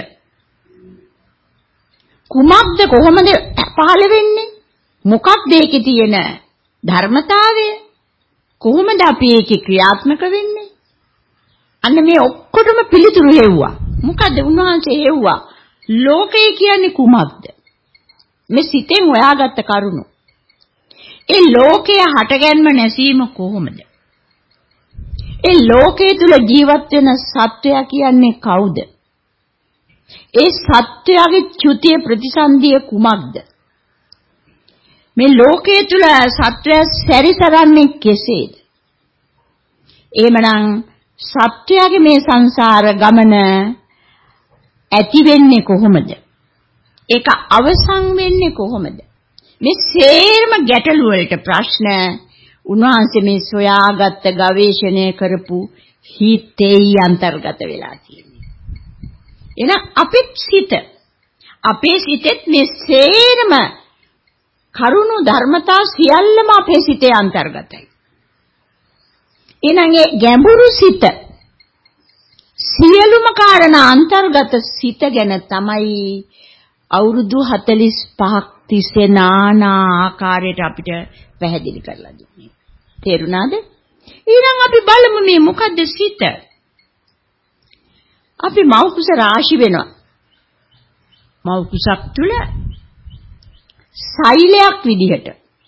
කුමක්ද කොහොමද පහළ වෙන්නේ? මොකක්ද ඒකේ තියෙන ධර්මතාවය? කොහොමද අපි ඒකේ ක්‍රියාත්මක වෙන්නේ? අන්න මේ ඔක්කොටම පිළිතුරු හෙව්වා. මොකද්ද උන්වහන්සේ හෙව්වා? ලෝකය කියන්නේ කුමක්ද? මේ සිතෙන් හොයාගත්ත කරුණු. ඒ ලෝකයේ හටගැන්ම නැසීම කොහොමද? ඒ ලෝකයේ තුල ජීවත් වෙන සත්වයා කියන්නේ කවුද? ඒ සත්වයාගේ චුතිය ප්‍රතිසන්දිය කුමක්ද? මේ ලෝකයේ තුල සත්වයා සැරිසරන්නේ කෙසේද? එහෙමනම් සත්වයාගේ මේ සංසාර ගමන ඇති වෙන්නේ කොහොමද? ඒක අවසන් වෙන්නේ කොහොමද? මේ සේරම ගැටලු වලට ප්‍රශ්න උන්වහන්සේ මේ සොයාගත්ත ගවේෂණය කරපු හිතේ අන්තර්ගත වෙලා තියෙනවා. එහෙනම් අපේ සිත අපේ සිතෙත් මේ සේරම කරුණු ධර්මතා සියල්ලම අපේ සිතේ අන්තර්ගතයි. එහෙනම් ඒ ගැඹුරු සිත සියලුම කාරණා අන්තර්ගත සිත ගැන තමයි අවුරුදු හතළිස් පහක් තිස්සේ নানা ආකාරයට අපිට පැහැදිලි කරලා දුන්නේ. තේරුණාද? ඊළඟ අපි බලමු මේ මොකද්ද සිත? අපි මෞකුස රාශි වෙනවා. මෞකුසක් තුල සෛලයක් විදිහට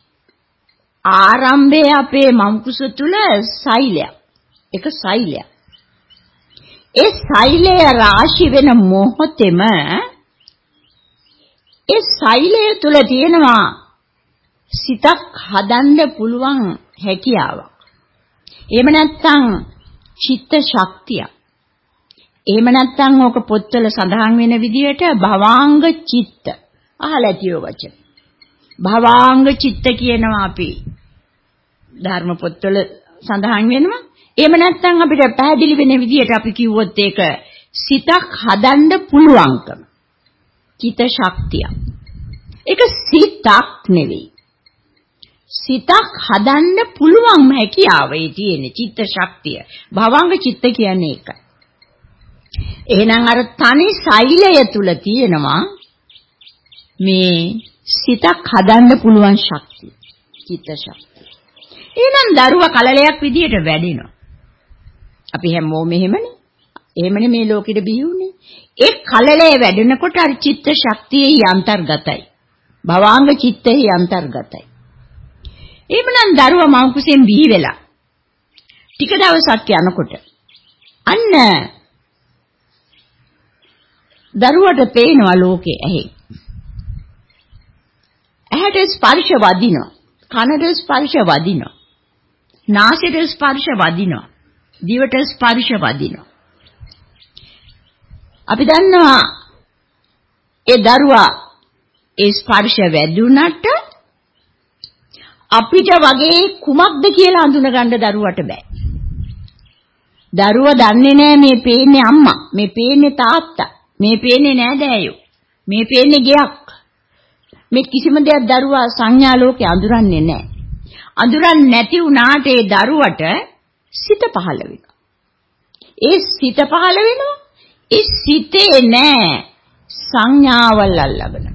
ආරම්භයේ අපේ මෞකුස තුල සෛලයක්. එක සෛලයක්. ඒ සෛලය රාශි වෙන මොහොතේම ඒ සෛලය තුල තියෙනවා සිතක් හදන්න පුළුවන් හැකියාවක්. එහෙම නැත්නම් චිත්ත ශක්තිය. එහෙම නැත්නම් ඕක පොත්වල සඳහන් වෙන විදිහට භවාංග චිත්ත. අහලා ඇතිව වචන. භවාංග චිත්ත කියනවා අපි. ධර්ම පොත්වල සඳහන් වෙනවා. එහෙම නැත්නම් අපිට පැහැදිලි වෙන විදිහට අපි කිව්වොත් ඒක සිතක් හදන්න පුළුවන්කම. චිත්ත ශක්තිය. ඒක සිතක් නෙවෙයි. සිතක් හදන්න පුළුවන් හැකියාව ඒ තියෙන චිත්ත ශක්තිය. භවංග චිත්ත කියන්නේ ඒකයි. එහෙනම් අර තනි සෛලය තුල තියෙනවා මේ සිතක් හදන්න පුළුවන් ශක්තිය. චිත්ත ශක්තිය. එහෙනම් දරුවා කලලයක් විදියට වැඩෙනවා. අපි හැමෝම එහෙමනේ. එහෙමනේ මේ ලෝකෙට බිහිුනේ. ඒ කලලේ වැඩෙනකොට අර චිත්ත ශක්තියේ අන්තර්ගතයි. භවාංග චිත්තයේ අන්තර්ගතයි. එහෙමනම් දරුවා මව් කුසෙන් බිහි වෙලා ටික දවසක් යනකොට අන්න දරුවට පේනවා ලෝකේ ඇහි. ඇහැට ස්පර්ශ වදිනවා. කනට ස්පර්ශ වදිනවා. නාසයට ස්පර්ශ වදිනවා. දිවට ස්පර්ශ වදිනවා. අපි දන්නවා ඒ දරුවා ඒ ස්පර්ශ වැදුනට අපිට වගේ කුමක්ද කියලා අඳුනගන්න දරුවට බෑ. දරුවා දන්නේ නෑ මේ පේන්නේ අම්මා, මේ පේන්නේ තාත්තා, මේ පේන්නේ නෑදෑයෝ, මේ පේන්නේ ගෙයක්. මේ කිසිම දෙයක් දරුවා සංඥා ලෝකේ අඳුරන්නේ නෑ. අඳුරන්නේ නැති වුණාට ඒ දරුවට සිත පහළ වෙනවා. ඒ සිත පහළ වෙනවා. ඒ සිතේ නෑ සංඥාවල් අල්ලගෙන.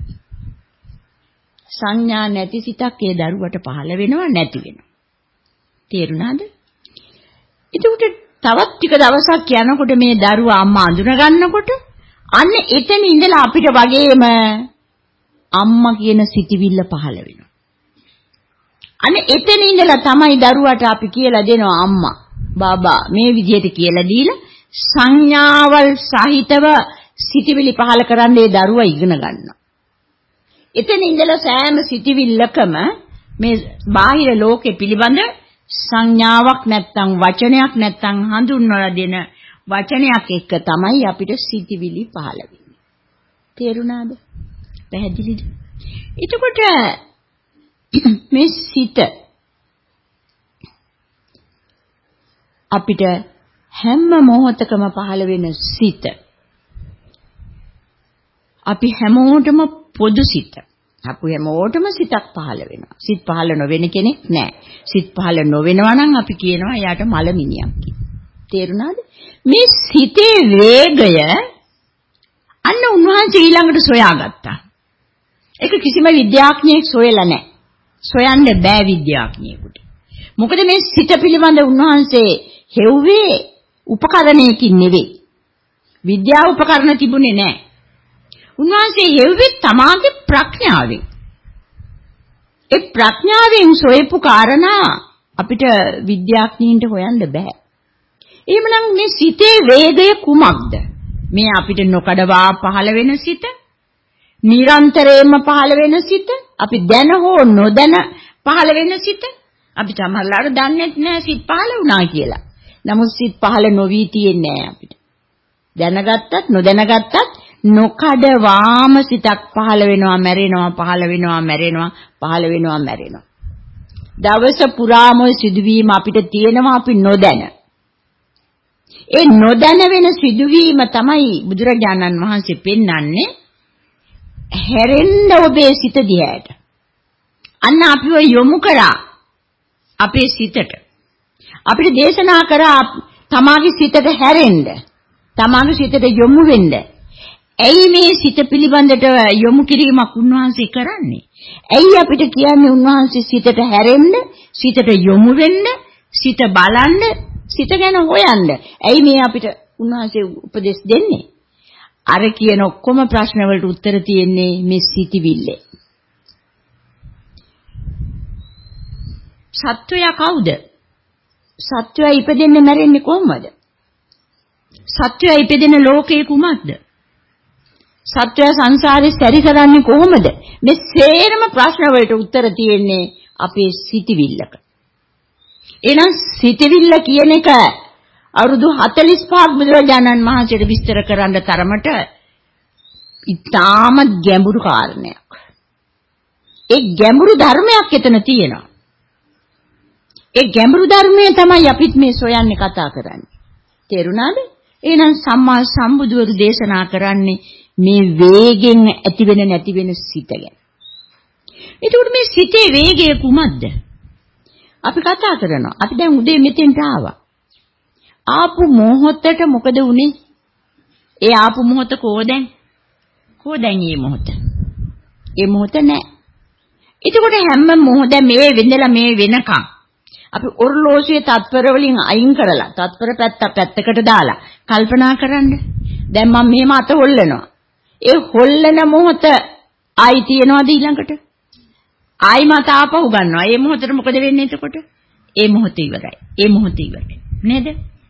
සංඥා නැති සිතක් ඒ දරුවට පහළ වෙනවා නැති වෙනවා. තේරුණාද? එතකොට තවත් ටික දවසක් යනකොට මේ දරුවා අම්මා අඳුන ගන්නකොට අන්න එතන ඉඳලා අපිට වගේම අම්මා කියන සිතිවිල්ල පහළ වෙනවා. අන්න එතන ඉඳලා තමයි දරුවාට අපි කියලා දෙනවා අම්මා, බබා මේ විදිහට කියලා දීලා සංඥාවල් සහිතව සිතිවිලි පහළ කරන්න ඒ දරුවා ඉගෙන ගන්නවා. එතන ඉඳලා සෑම සිතිවිල්ලකම මේ බාහිර ලෝකෙ පිළිබඳ සංඥාවක් නැත්තම් වචනයක් නැත්තම් හඳුන්වලා දෙන වචනයක් එක්ක තමයි අපිට සිතිවිලි පහළ වෙන්නේ. තේරුණාද? පැහැදිලිද? එතකොට මේ සිත අපිට හැම මොහොතකම පහළ වෙන සිත අපි හැමෝටම පොදු සිත. අපි හැමෝටම සිතක් පහළ වෙනවා. සිත් පහළ නොවෙන කෙනෙක් නැහැ. සිත් පහළ නොවෙනවා නම් අපි කියනවා එයාට මලමිනියක් කියලා. තේරුණාද? මේ සිතේ වේගය අන්න උන්වහන්සේ ඊළඟට සොයාගත්තා. ඒක කිසිම විද්‍යාඥයෙක් සොයලා නැහැ. සොයන්න බෑ විද්‍යාඥයෙකුට. මොකද මේ සිත පිළිබඳ උන්වහන්සේ හෙව්වේ උපකරණයකින් නෙවෙයි. විද්‍යා උපකරණ තිබුණේ නැහැ. උන්වහන්සේ හෙව්වේ තමාගේ ප්‍රඥාවෙන්. ඒ ප්‍රඥාවෙන් සොයපු කාරණා අපිට විද්‍යාඥයින්ට හොයන්න බෑ. එහෙමනම් මේ සිතේ වේගය කුමක්ද? මේ අපිට නොකඩවා පහළ වෙන සිත, නිරන්තරයෙන්ම පහළ වෙන සිත, අපි දැන හෝ නොදැන පහළ වෙන සිත. අපි සමහරවිට දන්නේ නැහැ සිත් පහළ වුණා කියලා. නමුත් සිත් පහළ නොවි තියෙන්නේ නැහැ අපිට. දැනගත්තත් නොදැනගත්තත් නොකඩවාම සිතක් පහළ වෙනවා, මැරෙනවා, පහළ වෙනවා, මැරෙනවා, පහළ වෙනවා, මැරෙනවා. දවස පුරාම සිදුවීම අපිට තියෙනවා අපි නොදැන. ඒ නොදැන වෙන සිදුවීම තමයි බුදුරජාණන් වහන්සේ පෙන්වන්නේ හැරෙන්න ඔබේ සිත දිහාට. අන්න අපිව යොමු කරා අපේ සිතට. අපිට දේශනා කරා තමාගේ සිතට හැරෙන්න, තමාගේ සිතට යොමු වෙන්න. ඇයි මේ සිත පිළිබඳට යොමු කිරීමක් උන්වහන්සේ කරන්නේ? ඇයි අපිට කියන්නේ උන්වහන්සේ සිතට හැරෙන්න, සිතට යොමු වෙන්න, සිත බලන්න, සිත ගැන හොයන්න? ඇයි මේ අපිට උන්වහන්සේ උපදෙස් දෙන්නේ? අර කියන ඔක්කොම ප්‍රශ්න වලට උත්තර තියෙන්නේ මේ සිතිවිල්ලේ. සත්වයා කවුද? සත්වයා ඉපදෙන්නේ මැරෙන්නේ කොහොමද? සත්වයා ඉපදෙන ලෝකේ කුමක්ද? සත්වයා සංසාරේ සැරිසරන්නේ කොහොමද? මේ සේරම ප්‍රශ්න වලට උත්තර තියෙන්නේ අපේ සිතිවිල්ලක. එහෙනම් සිතිවිල්ල කියන එක අවුරුදු හතළිස් පහක් බුදුරජාණන් වහන්සේට විස්තර කරන්න තරමට ඉතාම ගැඹුරු කාරණයක්. ඒ ගැඹුරු ධර්මයක් එතන තියෙනවා. ඒ ගැඹුරු ධර්මය තමයි අපිත් මේ සොයන්නේ කතා කරන්නේ. තේරුණාද? එහෙනම් සම්මා සම්බුදුවරු දේශනා කරන්නේ මේ වේගෙන් ඇති වෙන නැති වෙන සිත ගැන. ඒකට මේ සිතේ වේගය කුමක්ද? අපි කතා කරනවා. අපි දැන් උදේ මෙතෙන්ට ආවා. ආපු මොහොතට මොකද වුනේ? ඒ ආපු මොහොත කොහෙන්ද? කොහෙන්ද මේ මොහොත? ඒ මොහොත නැහැ. එතකොට හැම මොහොතම මේ වෙඳලා මේ වෙනකම් අපි ඔර්ලෝසුවේ තත්පර වලින් අයින් කරලා තත්පර පැත්ත පැත්තකට දාලා කල්පනා කරන්න. දැන් මම මෙහෙම අත හොල්ලනවා. ඒ හොල්ලන මොහොත ආයි තියනවාද ඊළඟට? ආයි මත ආපහු ගන්නවා. ඒ මොහොතට මොකද වෙන්නේ එතකොට? ඒ මොහොත ඉවරයි. ඒ මොහොත ඉවරයි. නේද?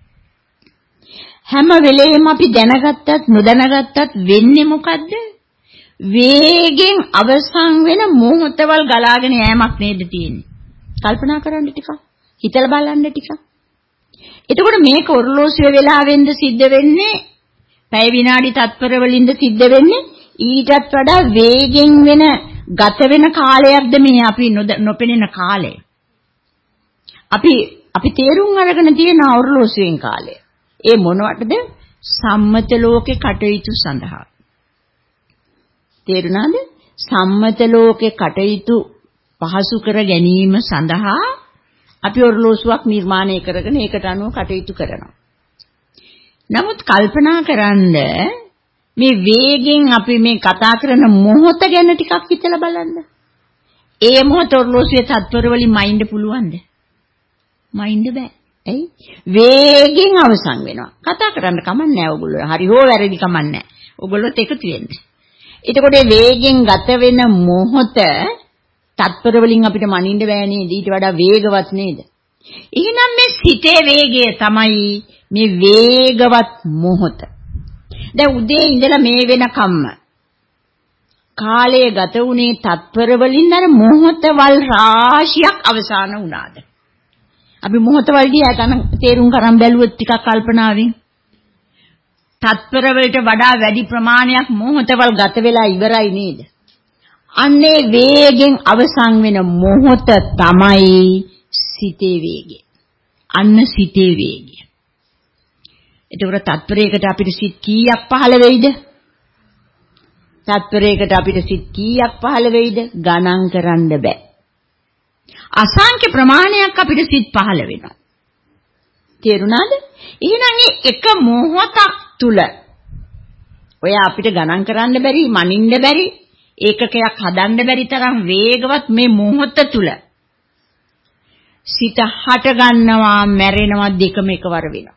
හැම වෙලෙම අපි දැනගත්තත් නොදැනගත්තත් වෙන්නේ මොකද්ද? වේගෙන් අවසන් වෙන මොහොතවල් ගලාගෙන යෑමක් නේද තියෙන්නේ. කල්පනා කරන්න ටිකක්. හිතලා බලන්න ටිකක්. එතකොට මේක ඔර්ලෝසුවේ වෙලාවෙන්ද සිද්ධ වෙන්නේ? පැය විනාඩි තත්පර වලින්ද සිද්ධ වෙන්නේ? ඊටත් වඩා වේගෙන් වෙන ගත වෙන කාලයක්ද මේ අපි නොපෙනෙන කාලය. අපි අපි තේරුම් අරගෙන තියෙන ඔර්ලෝසුවෙන් කාලය. ඒ මොනවටද? සම්මත ලෝකේ කටයුතු සඳහා. තේරුණාද? සම්මත ලෝකේ කටයුතු පහසු කර ගැනීම සඳහා අපි ඔර්ලෝසුවක් නිර්මාණය කරගෙන ඒකට අනුව කටයුතු කරනවා. නමුත් කල්පනා කරන්න මේ වේගෙන් අපි මේ කතා කරන මොහොත ගැන ටිකක් හිතලා බලන්න. ඒ මොහොත ඔර්ලෝසුවේ තත්පර වලින් මයින්ඩ් පුළුවන්ද? මයින්ඩ් බෑ. ඇයි? වේගෙන් අවසන් වෙනවා. කතා කරන්න කමක් නැහැ ඔයගොල්ලෝ. හරි හෝ වැරදි කමක් නැහැ. ඔයගොල්ලොත් එකතු වෙන්න. එතකොට වේගෙන් ගත වෙන මොහොත තත්පර වලින් අපිට මනින්න බෑ නේද? ඊට වඩා වේගවත් නේද? එහෙනම් මේ සිතේ වේගය තමයි මේ වේගවත් මොහොත. දැන් උදේ ඉඳලා මේ වෙනකම්ම කාලය ගත වුණේ තත්පර වලින් අර මොහොතවල් රාශියක් අවසන් වුණාද? අපි මොහොතවල් දිහා ගන්න තේරුම් කරන් බැලුවොත් ටිකක් කල්පනාවෙන් තත්පර වලට වඩා වැඩි ප්‍රමාණයක් මොහොතවල් ගත වෙලා ඉවරයි නේද? අන්නේ වේගෙන් අවසන් වෙන මොහොත තමයි සිතේ වේගය. අන්න සිතේ වේගය. එතකොට තත්පරයකට අපිට සිත් කීයක් පහළ වෙයිද? තත්පරයකට අපිට සිත් කීයක් පහළ වෙයිද? ගණන් කරන්න බෑ. අසංඛ්‍ය ප්‍රමාණයක් අපිට සිත් පහළ වෙනවා. තේරුණාද? එහෙනම් එක මොහොතක් තුල ඔය අපිට ගණන් කරන්න බැරි, මනින්න බැරි, ඒකකයක් හදන්න බැරි තරම් වේගවත් මේ මොහොත තුල සිත හට ගන්නවා, මැරෙනවා, දෙකම එකවර වෙනවා.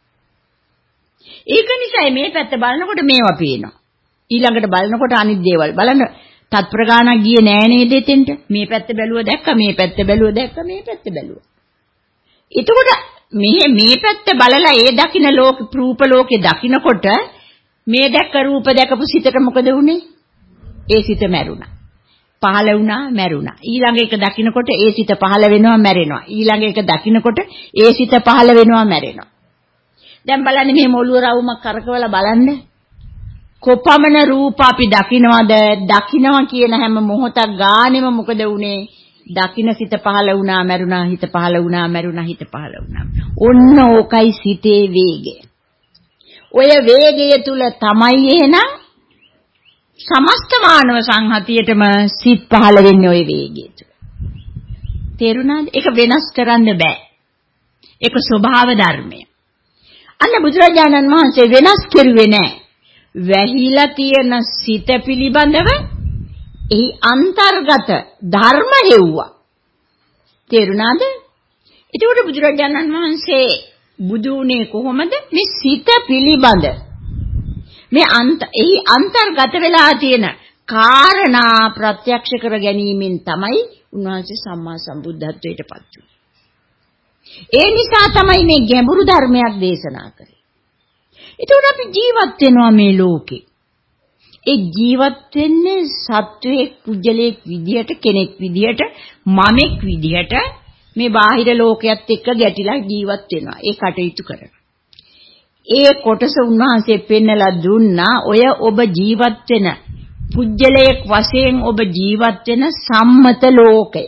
ඒක නිසා මේ පැත්ත බලනකොට මේවා පේනවා. ඊළඟට බලනකොට අනිත් දේවල් බලන්න තත්පර ගානක් ගියේ නෑ නේද එතෙන්ට? මේ පැත්ත බැලුවා දැක්ක, මේ පැත්ත බැලුවා දැක්ක, මේ පැත්ත බැලුවා. එතකොට මේ මේ පැත්ත බලලා ඒ දකින්න ලෝක රූප ලෝකේ දකින්නකොට මේ දැක්ක රූප දැකපු සිතට මොකද වුනේ? ඒ සිත මැරුණා. පහළ වුණා, මැරුණා. ඊළඟ එක දකින්නකොට ඒ සිත පහළ වෙනවා, මැරෙනවා. ඊළඟ එක දකින්නකොට ඒ සිත පහළ වෙනවා, මැරෙනවා. දැන් බලන්න මේ මොළුව රවුමක් කරකවලා බලන්න. කොපමණ රූප අපි දකින්නවද? දකින්නවා කියන හැම මොහොතක් ගානෙම මොකද වුනේ? දකින්න සිත පහළ වුණා, මැරුණා, හිත පහළ වුණා, මැරුණා, හිත පහළ වුණා. ඔන්න ඕකයි සිතේ වේගය. ඔය වේගය තුල තමයි එහෙනම් සමස්ත මානව සංහතියටම සිත් පහළ වෙන්නේ ඔය වේගය තුල. තේරුණාද? ඒක වෙනස් කරන්න බෑ. ඒක ස්වභාව ධර්මය. අන්න බුදුරජාණන් වහන්සේ වෙනස් කරුවේ නෑ. වැහිලා තියෙන සිත පිළිබඳව එහි අන්තර්ගත ධර්ම හෙව්වා. තේරුණාද? එතකොට බුදුරජාණන් වහන්සේ බුදු වුණේ කොහොමද? මේ සිත පිළිබඳ මේ අන්ත එහි අන්තර්ගත වෙලා තියෙන කාරණා ප්‍රත්‍යක්ෂ කර ගැනීමෙන් තමයි උන්වහන්සේ සම්මා සම්බුද්ධත්වයට පත් වුනේ. ඒ නිසා තමයි මේ ගැඹුරු ධර්මයක් දේශනා කරේ. ඒතකොට අපි ජීවත් වෙනවා මේ ලෝකේ. ඒ ජීවත් වෙන්නේ සත්වයේ කුජලයක් විදියට, කෙනෙක් විදියට, මමෙක් විදියට මේ බාහිර ලෝකයක් එක්ක ගැටිලා ජීවත් වෙනවා. ඒ කටයුතු කරනවා. ඒ කොටස උන්වහන්සේ පෙන්නලා දුන්නා. ඔය ඔබ ජීවත් වෙන පුජ්‍යලයක් වශයෙන් ඔබ ජීවත් වෙන සම්මත ලෝකය.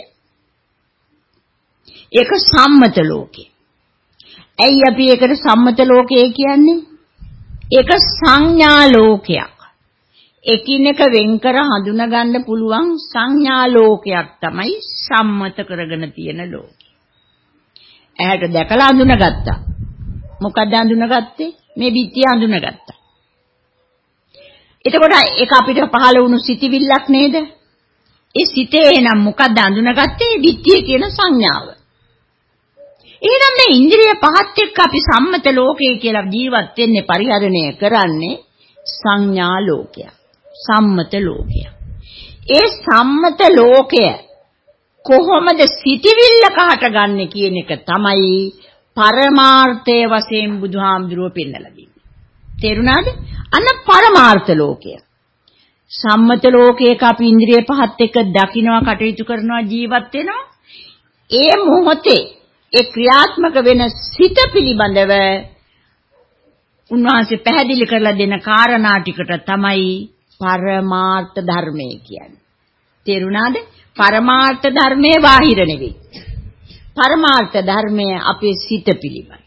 ඒක සම්මත ලෝකය. ඇයි අපි ඒකට සම්මත ලෝකය කියන්නේ? ඒක සංඥා ලෝකයක්. එකිනෙක වෙන්කර හඳුනා ගන්න පුළුවන් සංඥා ලෝකයක් තමයි සම්මත කරගෙන තියෙන ලෝකය. ඇහැට දැකලා හඳුනාගත්තා. මොකක්ද හඳුනාගත්තේ? මේ බිත්තිය හඳුනාගත්තා. එතකොට ඒක අපිට පහළ වුණු සිතිවිල්ලක් නේද? ඒ සිතේ නම් මොකක්ද හඳුනාගත්තේ? බිත්තිය කියන සංඥාව. එහෙනම් මේ ඉන්ද්‍රිය පහත් එක්ක අපි සම්මත ලෝකය කියලා ජීවත් වෙන්නේ, පරිහරණය කරන්නේ සංඥා ලෝකයක්. සම්මත ලෝකය. ඒ සම්මත ලෝකය කොහොමද සිටිවිල්ලක හටගන්නේ කියන එක තමයි පරමාර්ථයේ වශයෙන් බුදුහාමුදුරුවෝ පෙන්නලා දෙන්නේ. තේරුණාද? අන්න පරමාර්ථ ලෝකය. සම්මත ලෝකයක අපි ඉන්ද්‍රිය පහත් එක්ක දකින්නවා, කටයුතු කරනවා, ජීවත් වෙනවා. ඒ මොහොතේ ඒ ක්‍රියාත්මක වෙන සිත පිළිබඳව උන්වහන්සේ පැහැදිලි කරලා දෙන කාරණා ටිකට තමයි පරමාර්ථ ධර්මය කියන්නේ. තේරුණාද? පරමාර්ථ ධර්මයේ බාහිර නෙවෙයි. පරමාර්ථ ධර්මය අපේ සිත පිළිබඳ.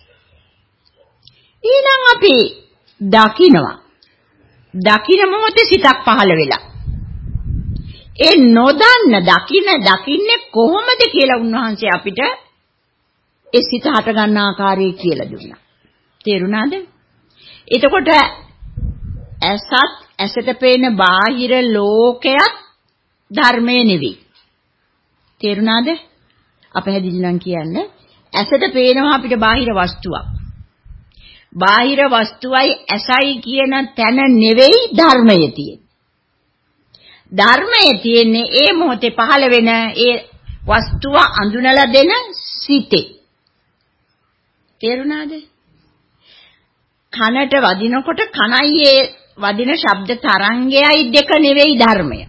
ඊළඟ අපි දකින්නවා. දකින්න මොහොතේ සිතක් පහළ වෙලා. ඒ නොදන්න දකින්න දකින්නේ කොහොමද කියලා උන්වහන්සේ අපිට ඒ සිත හට ගන්න ආකාරය කියලා දුන්නා. තේරුණාද? එතකොට ඇසත් ඇසට පේන බාහිර ලෝකයක් ධර්මයේ නෙවෙයි. තේරුණාද? අප හැදින්න නම් කියන්නේ ඇසට පේනවා අපිට බාහිර වස්තුවක්. බාහිර වස්තුවයි ඇසයි කියන තැන නෙවෙයි ධර්මයේ තියෙන්නේ. ධර්මයේ තියෙන්නේ ඒ මොහොතේ පහළ වෙන ඒ වස්තුව අඳුනලා දෙන සිතේ. තේරුණාද? කනට වදිනකොට කනයි ඒ වදින ශබ්ද තරංගයයි දෙක නෙවෙයි ධර්මය.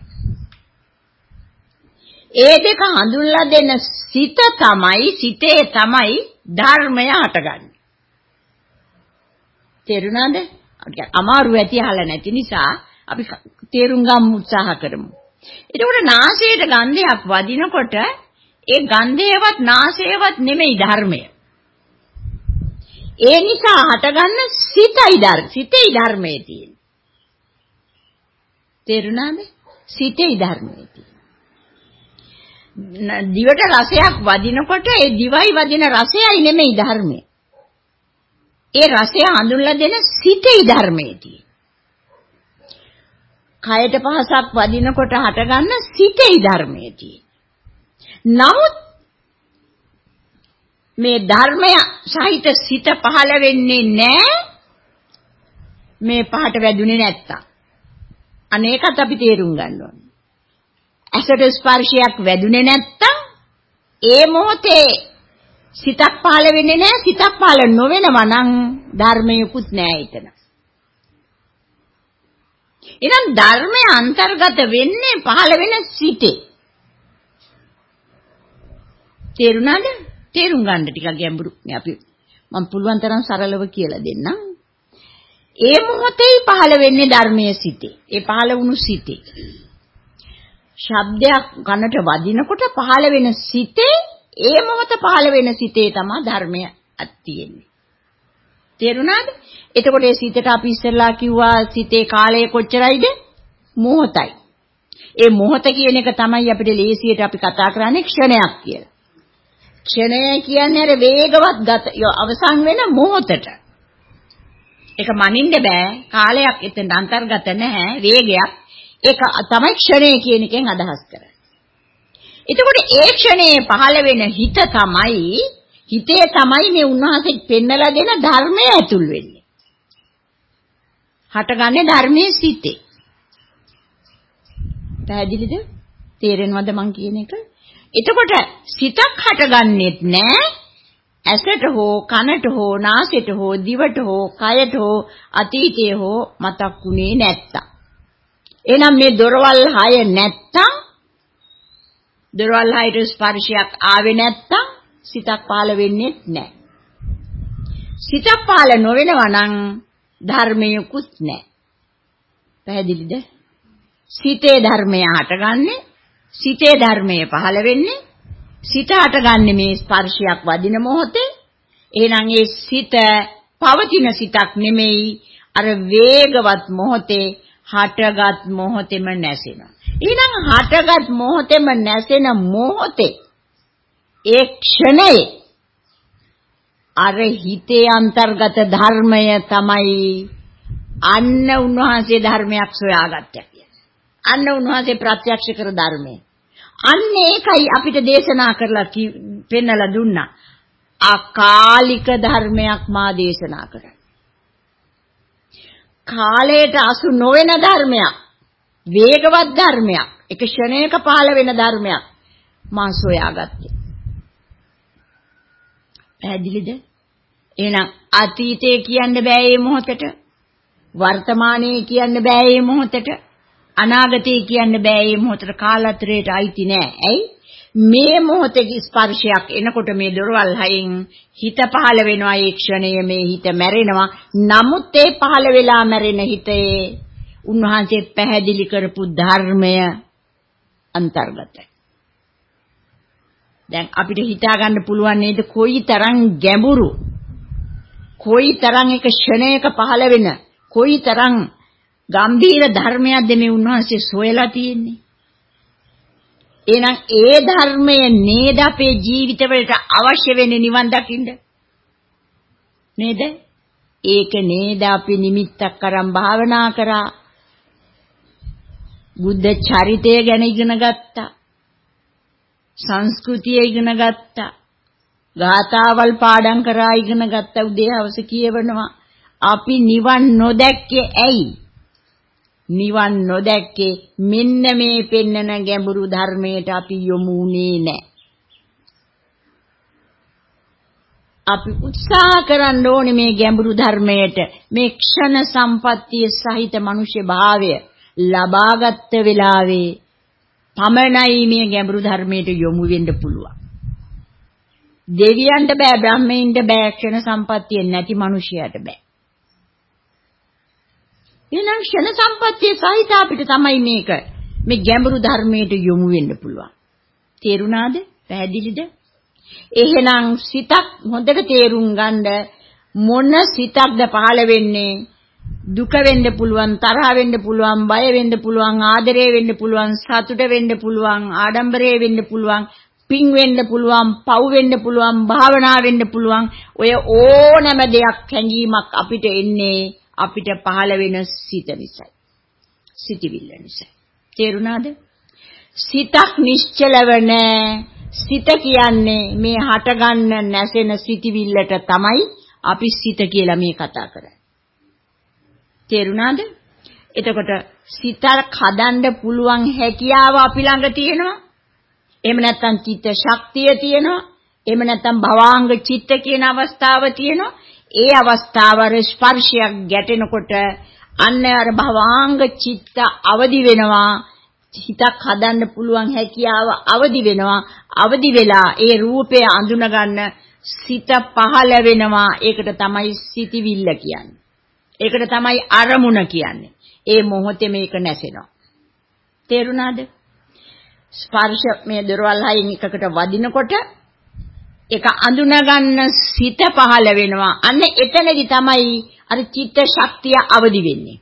ඒ දෙක හඳුන්ලා දෙන සිත තමයි, සිතේ තමයි ධර්මය හටගන්නේ. තේරුණාද? අමාරු ඇති අහලා නැති නිසා අපි තේරුම් ගන්න උත්සාහ කරමු. එතකොට නාසයට ගන්ධයක් වදිනකොට ඒ ගන්ධයවත් නාසයවත් නෙමෙයි ධර්මය. ඒ නිසා හටගන්න සිතයි ධර්ම. සිතේ ධර්මයේ තියෙන. තේරුණාද? සිතේ ධර්මයේ තියෙන. දිවට රසයක් වදිනකොට ඒ දිවයි වදින රසයයි නෙමෙයි ධර්මය. ඒ රසය හඳුන්ලා දෙන සිතේ ධර්මයේදී. කයට පහසක් වදිනකොට හටගන්න සිතේ ධර්මයේදී. නමුත් මේ ධර්මය සහිත සිත පහළ වෙන්නේ නැහැ මේ පහට වැදුනේ නැත්තම්. අනේකත් අපි තේරුම් ගන්න ඕනේ. ඇසට ස්පර්ශයක් වැදුනේ නැත්තම් ඒ මොහොතේ සිතක් පහළ වෙන්නේ නැහැ. සිතක් පහළ නොවෙනවා නම් ධර්මයකුත් නැහැ එතන. එහෙනම් ධර්මය අන්තර්ගත වෙන්නේ පහළ වෙන සිතේ. තේරුණාද? තේරුම් ගන්න ටිකක් ගැඹුරු. මේ අපි මම පුළුවන් තරම් සරලව කියලා දෙන්නම්. ඒ මොහොතේ පහළ වෙන්නේ ධර්මයේ සිටේ. ඒ පහළ වුණු සිටේ. ශබ්දයක් කනට වදිනකොට පහළ වෙන සිටේ, ඒ මොහොත පහළ වෙන සිටේ තමයි ධර්මය තියෙන්නේ. තේරුණාද? එතකොට ඒ සිතට අපි ඉස්සෙල්ලා කිව්වා සිටේ කාලය කොච්චරයිද? මොහොතයි. ඒ මොහොත කියන එක තමයි අපිට ලේසියට අපි කතා කරන්නේ ක්ෂණයක් කියලා. ක්ෂණය කියන්නේ අර වේගවත් ගත අවසන් වෙන මොහොතට. ඒක මනින්න බෑ. කාලයක් එතන අන්තර්ගත නැහැ. වේගයක්. ඒක තමයි ක්ෂණය කියන එකෙන් අදහස් කරන්නේ. එතකොට ඒ ක්ෂණයේ පහළ වෙන හිත තමයි හිතේ තමයි මේ උන්වහන්සේ පෙන්නලා දෙන ධර්මය ඇතුල් වෙන්නේ. හටගන්නේ ධර්මයේ සිටේ. පැහැදිලිද? තේරෙනවද මං කියන එක? එතකොට සිතක් හටගන්නේත් නැහැ. ඇසට හෝ කනට හෝ නාසයට හෝ දිවට හෝ කයට හෝ අතීතයේ හෝ මතක් වුණේ නැත්තම්. එහෙනම් මේ දොරවල් හය නැත්තම් දොරවල් හයට ස්පර්ශයක් ආවේ නැත්තම් සිතක් පහළ වෙන්නේ නැහැ. සිතක් පහළ නොවෙනවා නම් ධර්මයකුත් නැහැ. පැහැදිලිද? සිතේ ධර්මය හටගන්නේ, සිතේ ධර්මය පහළ වෙන්නේ, සිත හටගන්නේ මේ ස්පර්ශයක් වදින මොහොතේ. එහෙනම් ඒ සිත පවතින සිතක් නෙමෙයි, අර වේගවත් මොහොතේ හටගත් මොහොතෙම නැසෙනවා. එහෙනම් හටගත් මොහොතෙම නැසෙන මොහොතේ ඒ ක්ෂණයේ අර හිතේ අන්තර්ගත ධර්මය තමයි අන්න උන්වහන්සේ ධර්මයක් සොයාගත්තා කියන්නේ. අන්න උන්වහන්සේ ප්‍රත්‍යක්ෂ කර ධර්මය. අන්න ඒකයි අපිට දේශනා කරලා පෙන්නලා දුන්නා. අකාලික ධර්මයක් මා දේශනා කරා. කාලයට අසු නොවන ධර්මයක්, වේගවත් ධර්මයක්, එක ක්ෂණයක පහළ වෙන ධර්මයක් මා සොයාගත්තේ. පැහැදිලිද? එහෙනම් අතීතයේ කියන්න බෑ මේ මොහොතට, වර්තමානයේ කියන්න බෑ මේ මොහොතට, අනාගතයේ කියන්න බෑ මේ මොහොතට. කාලතරයට අයිති නෑ. ඇයි? මේ මොහොතේ ස්පර්ශයක් එනකොට මේ දොරවල් හයෙන් හිත පහළ වෙනවා. ඒ ක්ෂණය මේ හිත මැරෙනවා. නමුත් ඒ පහළ වෙලා මැරෙන හිතේ උන්වහන්සේ පැහැදිලි කරපු ධර්මය අන්තර්ගතයි. දැන් අපිට හිතා ගන්න පුළුවන් නේද කොයිතරම් ගැඹුරු, කොයිතරම් එක ක්ෂණයක පහළ වෙන, කොයිතරම් ගම්භීර ධර්මයක්ද මේ උන්වහන්සේ සොයලා තියෙන්නේ. එහෙනම් ඒ ධර්මය නේද අපේ ජීවිතවලට අවශ්‍ය වෙන්නේ නිවන් දකින්න නේද? ඒක නේද අපි නිමිත්තක් කරන් භාවනා කරා, බුද්ධ චරිතය ගැන ඉගෙන ගත්තා, සංස්කෘතිය ඉගෙන ගත්තා, ගාථාවල් පාඩම් කරා ඉගෙන ගත්තා, උදේ හවස කියවනවා. අපි නිවන් නොදැක්කේ ඇයි? නිවන් නොදැක්කේ මෙන්න මේ පෙන්නන ගැඹුරු ධර්මයට අපි යොමු වුණේ නැහැ. අපි උත්සාහ කරන්න ඕනේ මේ ගැඹුරු ධර්මයට, මේ ක්ෂණ සම්පත්තිය සහිත මනුෂ්‍ය භාවය ලබාගත් වෙලාවේ පමණයි මේ ගැඹුරු ධර්මයට යොමු වෙන්න පුළුවන්. දෙවියන්ට බෑ, බ්‍රහ්මයින්ට බෑ, ක්ෂණ සම්පත්තිය නැති මනුෂ්‍යයට බෑ. එහෙනම් ක්ෂණ සම්පත්තිය සහිත අපිට තමයි මේක මේ ගැඹුරු ධර්මයට යොමු වෙන්න පුළුවන්. තේරුණාද? පැහැදිලිද? එහෙනම් සිතක් හොඳට තේරුම් ගන්න, මොන සිතක්ද පහළ වෙන්නේ? දුක වෙන්න පුළුවන්, තරහ වෙන්න පුළුවන්, බය වෙන්න පුළුවන්, ආදරය වෙන්න පුළුවන්, සතුට වෙන්න පුළුවන්, ආඩම්බරය වෙන්න පුළුවන්, පිං වෙන්න පුළුවන්, පව් වෙන්න පුළුවන්, භාවනා වෙන්න පුළුවන්. ඔය ඕනෑම දෙයක් හැඟීමක් අපිට එන්නේ අපිට පහළ වෙන සිත නිසායි. සිතවිල්ල නිසා. තේරුණාද? සිතක් නිශ්චලව නැහැ. සිත කියන්නේ මේ හටගන්න නැසෙන සිතවිල්ලට තමයි අපි සිත කියලා මේ කතා කරන්නේ. තේරුණාද? එතකොට සිතක් හදන්න පුළුවන් හැකියාව අපි ළඟ තියෙනවා. එහෙම නැත්නම් චිත්ත ශක්තිය තියෙනවා. එහෙම නැත්නම් භවාංග චිත්ත කියන අවස්ථාව තියෙනවා. ඒ අවස්ථාව ස්පර්ශයක් ගැටෙනකොට අන්න අර භවාංග චිත්ත අවදි වෙනවා. හිතක් හදන්න පුළුවන් හැකියාව අවදි වෙනවා. අවදි වෙලා ඒ රූපය අඳුන ගන්න සිත පහළ වෙනවා. ඒකට තමයි සිතිවිල්ල කියන්නේ. ඒකට තමයි අරමුණ කියන්නේ. ඒ මොහොතේ මේක නැසෙනවා. තේරුණාද? ස්පර්ශ මේ දොරවල් හයින් එකකට වදිනකොට ඒක අඳුන ගන්න සිත පහළ වෙනවා. අන්න එතනදි තමයි අර චිත්ත ශක්තිය අවදි වෙන්නේ.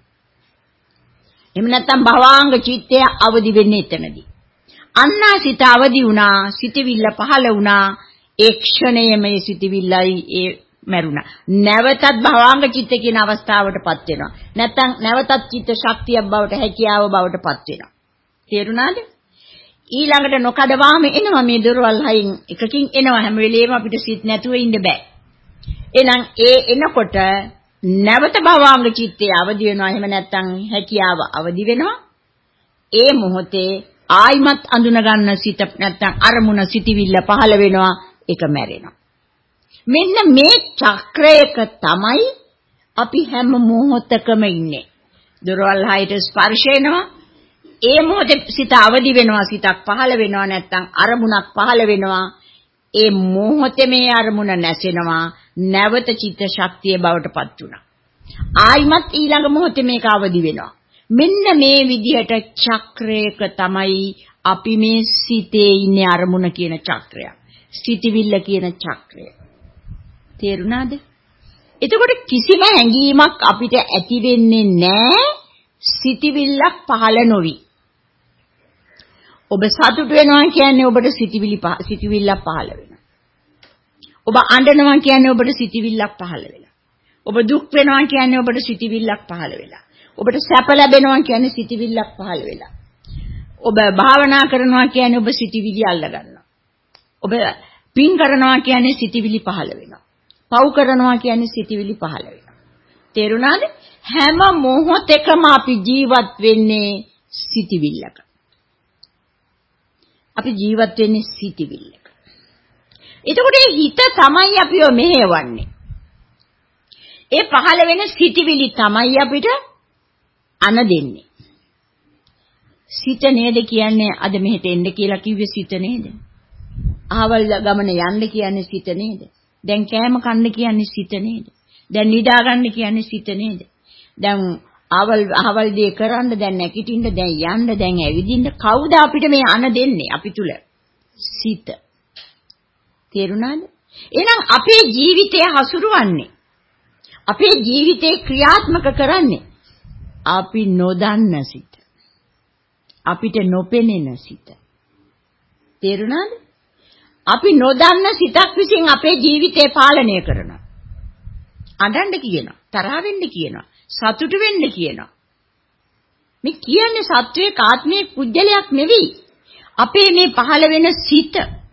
එහෙම නැත්නම් භවාංග චිත්තය අවදි වෙන්නේ එතනදී. අන්නා සිත අවදි වුණා, සිතවිල්ල පහළ වුණා. ඒ ක්ෂණයේ මේ සිතවිල්ලයි ඒ මරුණා. නැවතත් භවාංග චිත්ත කියන අවස්ථාවටපත් වෙනවා. නැත්නම් නැවතත් චිත්ත ශක්තියක් බවට හැකියාව බවටපත් වෙනවා. තේරුණාද? ඊළඟට නොකඩවාම එනවා මේ දොරවල් හයින් එකකින් එනවා. හැම වෙලේම අපිට සිත් නැතුව ඉන්න බෑ. එහෙනම් ඒ එනකොට නැවත භවාංග චිත්තය අවදි වෙනවා. එහෙම නැත්නම් හැකියාව අවදි වෙනවා. ඒ මොහොතේ ආයිමත් අඳුන ගන්න සිත නැත්නම් අරමුණ සිටිවිල්ල පහළ වෙනවා. ඒක මැරෙනවා. මෙන්න මේ චක්‍රයක තමයි අපි හැම මොහොතකම ඉන්නේ. දොරවල් හයට ස්පර්ශ වෙනවා. ඒ මොහොතේ සිත අවදි වෙනවා. සිතක් පහළ වෙනවා. නැත්නම් අරමුණක් පහළ වෙනවා. ඒ මොහොතේ මේ අරමුණ නැසෙනවා. නැවත චිත්ත ශක්තිය බවට පත් වුණා. ආයිමත් ඊළඟ මොහොතේ මේක අවදි වෙනවා. මෙන්න මේ විදිහට චක්‍රයක තමයි අපි මේ සිතේ ඉන්නේ අරමුණ කියන චක්‍රය. සිතවිල්ල කියන චක්‍රය. තේරුණාද? එතකොට කිසිම හැඟීමක් අපිට ඇති වෙන්නේ නැහැ සිතවිල්ලක් පහළ නොවි. ඔබ සතුට වෙනවා කියන්නේ ඔබට සිතවිලි සිතවිල්ලක් පහළ වෙනවා. ඔබ අඬනවා කියන්නේ ඔබට සිතවිල්ලක් පහළ වෙලා. ඔබ දුක් වෙනවා කියන්නේ ඔබට සිතවිල්ලක් පහළ වෙලා. ඔබට සැප ලැබෙනවා කියන්නේ සිතවිල්ලක් පහළ වෙලා. ඔබ භාවනා කරනවා කියන්නේ ඔබ සිතවිලි අල්ල ගන්නවා. ඔබ පින් කරනවා කියන්නේ සිතවිලි පහළ වෙනවා. පව් කරනවා කියන්නේ සිතවිලි පහළ වෙනවා. තේරුණාද? හැම මොහොතකම අපි ජීවත් වෙන්නේ සිතවිල්ලක. අපි ජීවත් වෙන්නේ සිතවිල්ලක. එතකොට මේ හිත තමයි අපිව මෙහෙවන්නේ. ඒ පහළ වෙන සිතවිලි තමයි අපිට අන දෙන්නේ. සිත නේද කියන්නේ අද මෙහෙට එන්න කියලා කිව්වේ සිත නේද? ආවල් ගමන යන්න කියන්නේ සිත නේද? දැන් කෑම කන්න කියන්නේ සිත නේද? දැන් නිදා ගන්න කියන්නේ සිත නේද? දැන් ආවල් ආවල් දේ කරන්න, දැන් නැගිටින්න, දැන් යන්න, දැන් ඇවිදින්න කවුද අපිට මේ අන දෙන්නේ අපි තුල? සිත. තේරුණාද? එහෙනම් අපේ ජීවිතය හසුරුවන්නේ, අපේ ජීවිතේ ක්‍රියාත්මක කරන්නේ අපි නොදන්න සිත. අපිට නොපෙනෙන සිත. තේරුණාද? අපි නොදන්න සිතක් විසින් අපේ ජීවිතේ පාලනය කරනවා. අඬන්න කියනවා, තරහ වෙන්න කියනවා, සතුටු වෙන්න කියනවා. මේ කියන්නේ සත්වයේ ආත්මයේ කුජලයක් නෙවෙයි. අපේ මේ පහළ වෙන සිත.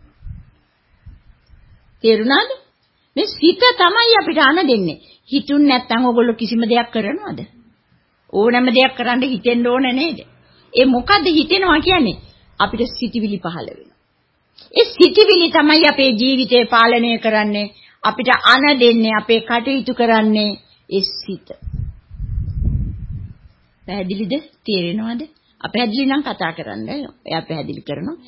තේරුණාද? මේ සිත තමයි අපිට අන දෙන්නේ. හිතුන් නැත්නම් ඔයගොල්ලෝ කිසිම දෙයක් කරනවද? ඕනෑම දෙයක් කරන්න හිතෙන්න ඕනේ නේද? ඒ මොකද්ද හිතෙනවා කියන්නේ? අපිට සිතිවිලි පහළ වෙනවා. ඒ සිතිවිලි තමයි අපේ ජීවිතේ පාලනය කරන්නේ. අපිට අන දෙන්නේ, අපේ කටයුතු කරන්නේ ඒ සිත. පැහැදිලිද? තේරෙනවද? අපැහැදිලි නම් කතා කරන්න. එයා පැහැදිලි කරනවා.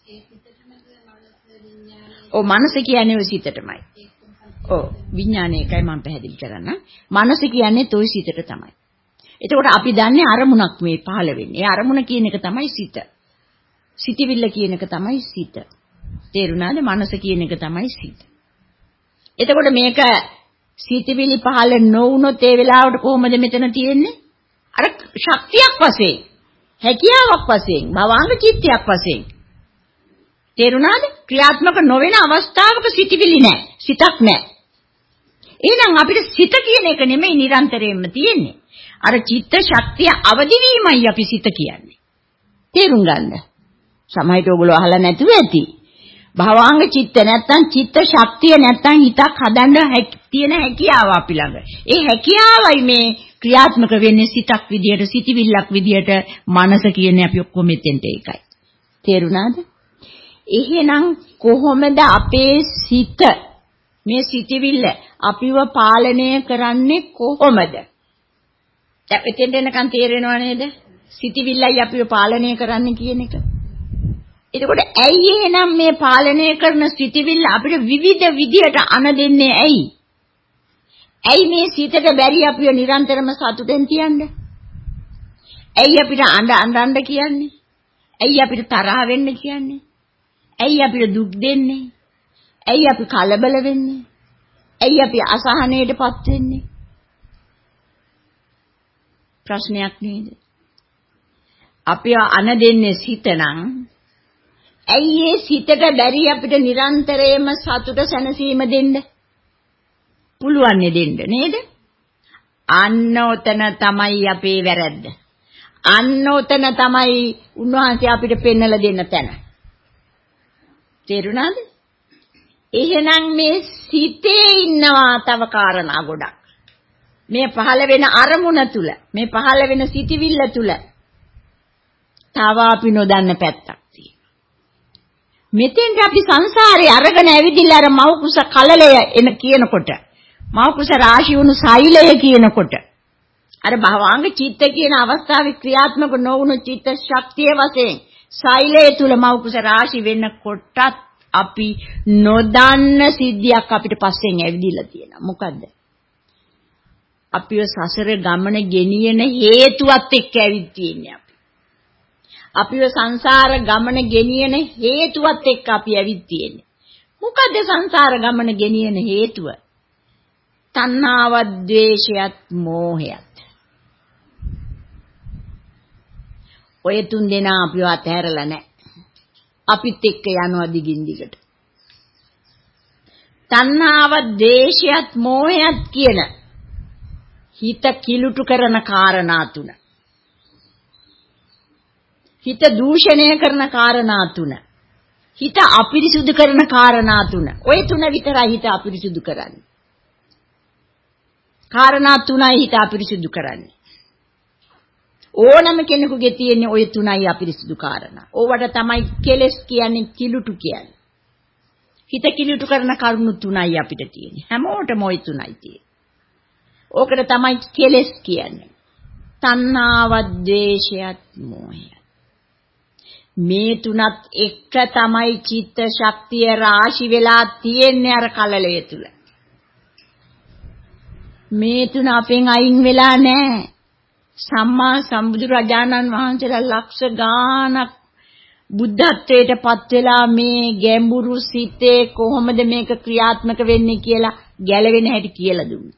ඔව්, මනස කියන්නේ ওই සිතටමයි. ඔව්, විඥානය එකයි මම පැහැදිලි කරන්න. මනස කියන්නේ toy සිතට තමයි. එතකොට අපි දන්නේ අරමුණක් මේ පහළ වෙන්නේ. ඒ අරමුණ කියන එක තමයි සිත. සිතිවිල්ල කියන එක තමයි සිත. තේරුණාද? මනස කියන එක තමයි සිත. එතකොට මේක සිතිවිලි පහළ නොවුනොත් ඒ වෙලාවට කොහොමද මෙතන තියෙන්නේ? අර ශක්තියක් වශයෙන්, හැකියාවක් වශයෙන්, භවාංග චිත්තයක් වශයෙන්. තේරුණාද? ක්‍රියාත්මක නොවන අවස්ථාවක සිටිවිලි නැහැ. සිතක් නැහැ. එහෙනම් අපිට සිත කියන එක නෙමෙයි නිරන්තරයෙන්ම තියෙන්නේ. අර චිත්ත ශක්තිය අවදි වීමයි අපි සිත කියන්නේ. තේරුම් ගන්න. සමහරට ඔයගොල්ලෝ අහලා නැතුව ඇති. භවංග චිත්ත නැත්තම් චිත්ත ශක්තිය නැත්තම් හිතක් හදන්න තියෙන හැකියාව අපි ළඟ. ඒ හැකියාවයි මේ ක්‍රියාත්මක වෙන්නේ සිතක් විදියට, සිතිවිල්ලක් විදියට, මනස කියන්නේ අපි ඔක්කොම මෙතෙන්ට ඒකයි. තේරුණාද? එහෙනම් කොහොමද අපේ සිත මේ සිතිවිල්ල අපිව පාලනය කරන්නේ කොහොමද? දැන් එතෙන්ට එනකන් තේරෙනව නේද? සිතිවිල්ලයි අපිව පාලනය කරන්නේ කියන එක. එතකොට ඇයි එහෙනම් මේ පාලනය කරන සිතිවිල්ල අපිට විවිධ විදියට අන දෙන්නේ ඇයි? ඇයි මේ සිතට බැරි අපිව නිරන්තරම සතුටෙන් තියන්නේ? ඇයි අපිට අඬ අඬන්න කියන්නේ? ඇයි අපිට තරහ වෙන්න කියන්නේ? ඇයි අපිට දුක් දෙන්නේ? ඇයි අපි කලබල වෙන්නේ? ඇයි අපි අසහනයටපත් වෙන්නේ? ප්‍රශ්නයක් නේද? අපි අන දෙන්නේ සිතනම් ඇයි ඒ සිතට බැරි අපිට නිරන්තරයෙන්ම සතුට සැනසීම දෙන්න? පුළුවන් දෙන්න නේද? අන්න ඔතන තමයි අපේ වැරද්ද. අන්න ඔතන තමයි උන්වහන්සේ අපිට පෙන්වලා දෙන්න තැන. තේරුණාද? එහෙනම් මේ සිතේ ඉන්නවා තව කාරණා ගොඩක්. මේ පහළ වෙන අරමුණ තුල, මේ පහළ වෙන සිටිවිල්ල තුල තව අපි නොදන්න පැත්තක් තියෙනවා. මෙතෙන්ට අපි සංසාරේ අරගෙන ඇවිදිලා අර මව් කුස කලලය එන කියනකොට, මව් කුස රාශි වුණු සෛලය කියනකොට, අර භවංග චිත්ත කියන අවස්ථාවේ ක්‍රියාත්මක නොවුණු චිත්ත ශක්තිය වශයෙන් සෛලය තුල මව් කුස රාශි වෙන්නකොටත් අපි නොදන්න සිද්ධියක් අපිට පස්සෙන් ඇවිදිලා තියෙනවා. මොකද්ද? අපිව සසර ගමන ගෙනියන හේතුවත් එක්ක ඇවිත් තියෙන්නේ අපි. අපිව සංසාර ගමන ගෙනියන හේතුවත් එක්ක අපි ඇවිත් තියෙන්නේ. මොකද්ද සංසාර ගමන ගෙනියන හේතුව? තණ්හාවත්, ද්වේෂයත්, මෝහයත්. ඔය තුන් දෙනා අපිව අතහැරලා නැහැ. අපිත් එක්ක යනවා දිගින් දිගට. තණ්හාවත්, ද්වේෂයත්, මෝහයත් කියන හිත කිලුටු කරන කාරණා තුන. හිත දූෂණය කරන කාරණා තුන. හිත අපිරිසුදු කරන කාරණා තුන. ඔය තුන විතරයි හිත අපිරිසුදු කරන්නේ. කාරණා තුනයි හිත අපිරිසුදු කරන්නේ. ඕනම කෙනෙකුගේ තියෙන ඔය තුනයි අපිරිසුදු කාරණා. ඕවට තමයි කෙලස් කියන්නේ, කිලුටු කියන්නේ. හිත කිලුටු කරන කරුණු තුනයි අපිට තියෙන්නේ. හැමෝටම ওই තුනයි තියෙන්නේ. ඕකට තමයි කෙලස් කියන්නේ. තණ්හාවත්, ද්වේෂයත්, මෝහයත්. මේ තුනත් එක තමයි චිත්ත ශක්තිය රාශි වෙලා තියෙන්නේ අර කලලය තුල. මේ තුන අපෙන් අයින් වෙලා නැහැ. සම්මා සම්බුදු රජාණන් වහන්සේලා ලක්ෂ ගාණක් බුද්ධත්වයට පත් වෙලා මේ ගැඹුරු සිතේ කොහොමද මේක ක්‍රියාත්මක වෙන්නේ කියලා ගැලවෙන හැටි කියලා දුන්නා.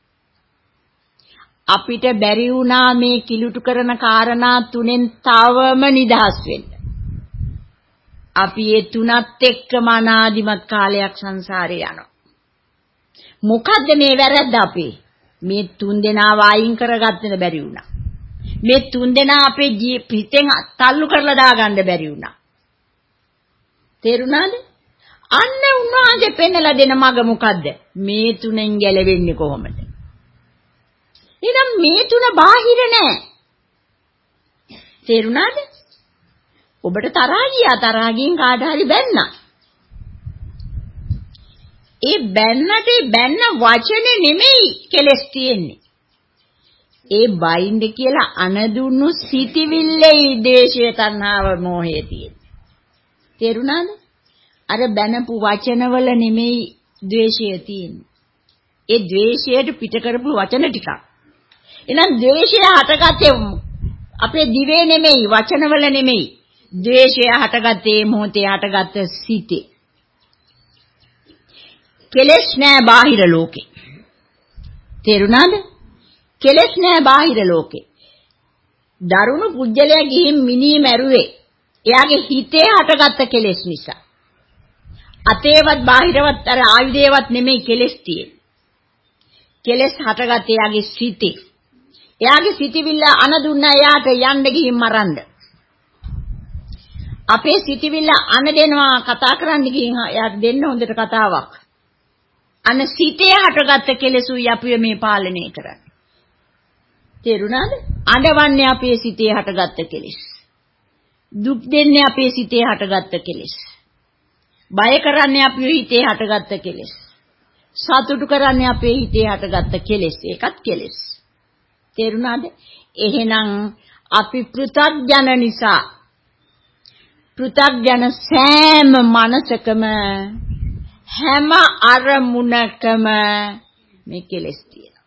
අපිට බැරි වුණා මේ කිලුටු කරන කාරණා තුනෙන් තවම නිදහස් වෙන්න. අපි ඒ තුනත් එක්කම අනාදිමත් කාලයක් සංසාරේ යනවා. මොකද්ද මේ වැරද්ද අපේ? මේ තුන් දෙනාව අයින් කරගන්න බැරි වුණා. මේ තුන් දෙනා අපේ හිතෙන් තල්ලු කරලා දාගන්න බැරි වුණා. තේරුණාද? අන්න උන්වහන්සේ පෙන්නලා දෙන මඟ මොකද්ද? මේ තුනෙන් ගැලවෙන්නේ කොහොමද? එහෙනම් මේ තුන බාහිර නෑ. තේරුණාද? ඔබට තරහා ගියා, තරහා ගින් කාට හරි බැන්නා. ඒ බැන්නට ඒ බැන්න වචනේ නෙමෙයි කෙලස් තියෙන්නේ. ඒ බයින්ද කියලා අනදුන්නු සිටිවිල්ලේ ද්වේෂය, තණ්හාව, මෝහය තියෙන්නේ. තේරුණාද? අර බැනපු වචනවල නෙමෙයි ද්වේෂය තියෙන්නේ. ඒ ද්වේෂයට පිට කරපු වචන ටිකක්. එහෙනම් ද්වේෂය හටගත්තේ අපේ දිවේ නෙමෙයි, වචනවල නෙමෙයි. ද්වේෂය හටගත්තේ මොහොතේ හටගත්ත සිතේ. කෙලස් නෑ බාහිර ලෝකේ. තේරුණාද? කෙලස් නෑ බාහිර ලෝකේ. දරුණු පුජ්‍යලයා ගිහින් මිනී මැරුවේ එයාගේ හිතේ හටගත්ත කෙලස් නිසා. අතේවත් බාහිරවත් අර ආයුධේවත් නෙමෙයි කෙලස් තියෙන්නේ. කෙලස් හටගත්තේ යාගේ සිතේ. එයාගේ සිතිවිල්ල අන දුන්නා එයාට යන්න ගිහින් මරන්න. අපේ සිතිවිල්ල අන දෙනවා කතා කරන්න ගිහින් එයාට දෙන්න හොඳට කතාවක්. අන සිතේ හටගත්ත කෙලෙසුයි අපි මේ පාලනය කරන්නේ. තේරුණාද? අඬවන්නේ අපේ සිතේ හටගත්ත කෙලෙස්. දුක් දෙන්නේ අපේ සිතේ හටගත්ත කෙලෙස්. බය කරන්නේ අපේ හිතේ හටගත්ත කෙලෙස්. සතුටු කරන්නේ අපේ හිතේ හටගත්ත කෙලෙස්. ඒකත් කෙලෙස්. තේරුණාද? එහෙනම් අපි පෘථග්ජන නිසා පෘථග්ජන සෑම මනසකම හැම අරමුණකම මේ කෙලෙස් තියෙනවා.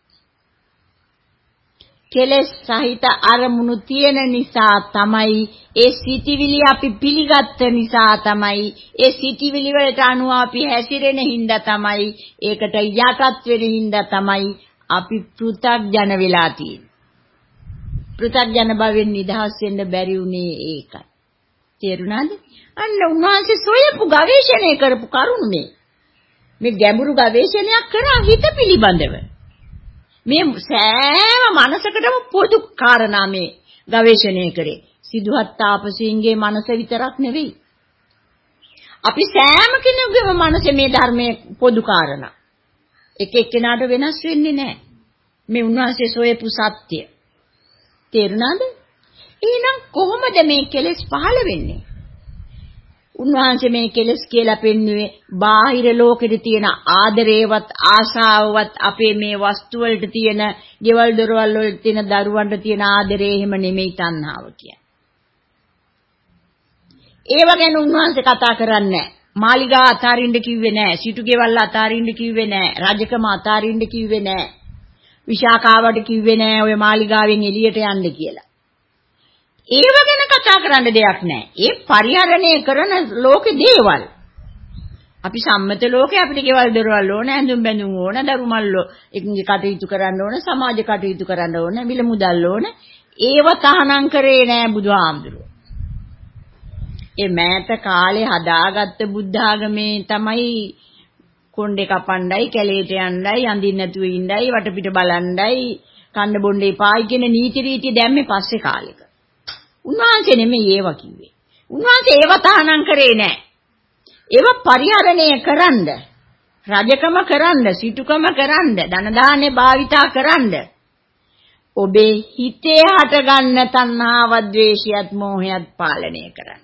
කෙලෙස් සහිත අරමුණු තියෙන නිසා තමයි ඒ සිටිවිලි අපි පිළිගත්ත නිසා තමයි ඒ සිටිවිලි වලට අනුව අපි හැසිරෙන හින්දා තමයි ඒකට යටත් වෙන හින්දා තමයි අපි පෘථග්ජන වෙලා තියෙන්නේ. පෘථග්ජන භවෙන් නිදහස් වෙන්න බැරි උනේ ඒකයි. තේරුණාද? අන්න උන්වහන්සේ සොයපු ගවේෂණය කරපු කරුණ මේ. මේ ගැඹුරු ගවේෂණයක් කරා හිත පිළිබඳව. මේ සෑම මනසකටම පොදු කාරණා මේ ගවේෂණය කරේ. සිදුහත් තාපසීන්ගේ මනස විතරක් නෙවෙයි. අපි සෑම කෙනෙකුගේම මනසේ මේ ධර්මයේ පොදු කාරණා. එක එක්කෙනාට වෙනස් වෙන්නේ නැහැ. මේ උන්වහන්සේ සොයපු සත්‍ය. තේරුණාද? එහෙනම් කොහොමද මේ කෙලෙස් පහළ වෙන්නේ? උන්වහන්සේ මේ කෙලෙස් කියලා පෙන්වුවේ බාහිර ලෝකෙට තියෙන ආදරේවත් ආශාවවත් අපේ මේ වස්තු වලට තියෙන ගෙවල් දොරවල් වල තියෙන දරුවන්ට තියෙන ආදරේ එහෙම නෙමෙයි තණ්හාව කියන්නේ. ඒව ගැන උන්වහන්සේ කතා කරන්නේ නැහැ. මාලිගා අතාරින්න කිව්වේ නැහැ. සිටු ගෙවල් අතාරින්න කිව්වේ නැහැ. රජකම අතාරින්න කිව්වේ නැහැ. විශාකාවට කිව්වේ නැහැ ඔය මාලිගාවෙන් එළියට යන්න කියලා. ඒව ගැන කතා කරන්න දෙයක් නැහැ. ඒ පරිහරණය කරන ලෝකේ දේවල්. අපි සම්මත ලෝකේ අපිට ගෙවල් දොරවල් ඕන, ඇඳුම් බැඳුම් ඕන, දරුමල් එකගේ කටයුතු කරන්න ඕන, සමාජ කටයුතු කරන්න ඕන, මිල මුදල් ඕන. ඒව තහනම් කරේ නෑ බුදුහාමුදුරුවෝ. ඒ මෑත කාලේ හදාගත්ත බුද්ධ ආගමේ තමයි කොණ්ඩේ කපණ්ඩයි, කැලේට යණ්ඩයි, අඳින්න නැතුව ඉන්නයි, වටපිට බලණ්ඩයි, කන්න බොන්න එපායි කියන නීති රීති දැම්මේ පස්සේ කාලෙක. උන්වහන්සේ නෙමෙයි ඒව කිව්වේ. උන්වහන්සේ ඒව තහනම් කරේ නෑ. ඒව පරිහරණය කරන්න, රජකම කරන්න, සිටුකම කරන්න, ධන දාන්නේ භාවිතා කරන්න. ඔබේ හිතේ හටගන්න තණ්හාව, ද්වේෂයත්, මෝහයත් පාලනය කරන්න.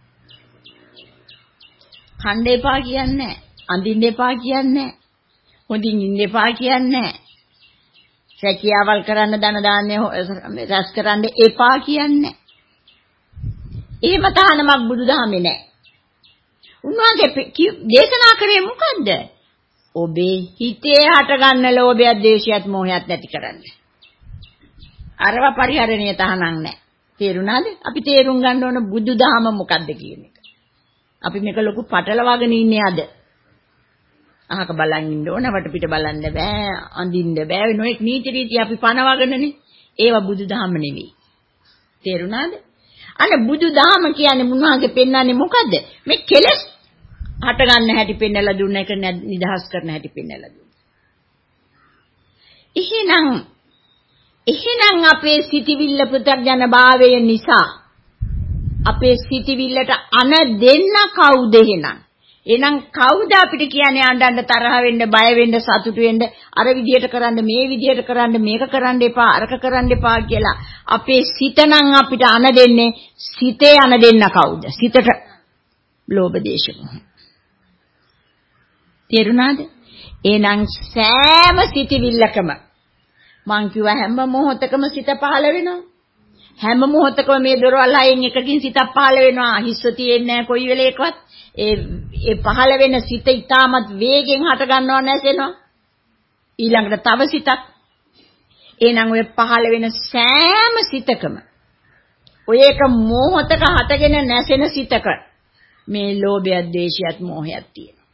කන්න එපා කියන්නේ නෑ, අඳින්න එපා කියන්නේ නෑ, හොඳින් ඉන්න එපා කියන්නේ නෑ. සැකියාවල් කරන්න, ධන දාන්නේ රැස් කරන්න එපා කියන්නේ නෑ. එහෙම තහනමක් බුදුදහමේ නැහැ. උන්වහන්සේ දේශනා කරේ මොකද්ද? ඔබේ හිතේ හටගන්න ලෝභයත්, ද්වේෂයත්, මෝහයත් නැති කරන්න. අරව පරිහරණය තහනම් නැහැ. තේරුණාද? අපි තේරුම් ගන්න ඕන බුදුදහම මොකද්ද කියන එක. අපි මේක ලොකු පටලවාගෙන ඉන්නේ අද. අහක බලන් ඉන්න ඕන, වටපිට බලන්න බෑ, අඳින්න බෑ. නොඑක් නීති රීති අපි පනවගෙනනේ. ඒවා බුදුදහම නෙවෙයි. තේරුණාද? අනේ බුදුදහම කියන්නේ මුන්වහන්සේ පෙන්වන්නේ මොකද්ද? මේ කෙලෙස් හට ගන්න හැටි පෙන්වලා දුන්න එක, නිදහස් කරන හැටි පෙන්වලා දුන්නා. එහෙනම් එහෙනම් අපේ සිටිවිල්ල පෘථග්ජන භාවය නිසා අපේ සිටිවිල්ලට අන දෙන්න කවුද එහෙනම්? එහෙනම් කවුද අපිට කියන්නේ අඬන්න, තරහ වෙන්න, බය වෙන්න, සතුටු වෙන්න, අර විදියට කරන්න, මේ විදියට කරන්න, මේක කරන්න එපා, අරක කරන්න එපා කියලා අපේ සිත නම් අපිට අන දෙන්නේ. සිතේ අන දෙන්න කවුද? සිතට ලෝභ දේශ මොහ. තේරුණාද? එහෙනම් සෑම සිටිවිල්ලකම මං කිව්ව හැම මොහොතකම සිත පහළ වෙනවා. හැම මොහොතකම මේ දොරවල් හයෙන් එකකින් සිතක් පහළ වෙනවා. හිස්ව තියෙන්නේ නැහැ කොයි වෙලේකවත්. ඒ ඒ පහළ වෙන සිත ඊටමත් වේගෙන් හට ගන්නව නැසෙනවා. ඊළඟට තව සිතක්. එහෙනම් ඔය පහළ වෙන සෑම සිතකම ඔය එක මොහොතක හටගෙන නැසෙන සිතක මේ ලෝභයත්, ද්වේෂයත්, මෝහයත් තියෙනවා.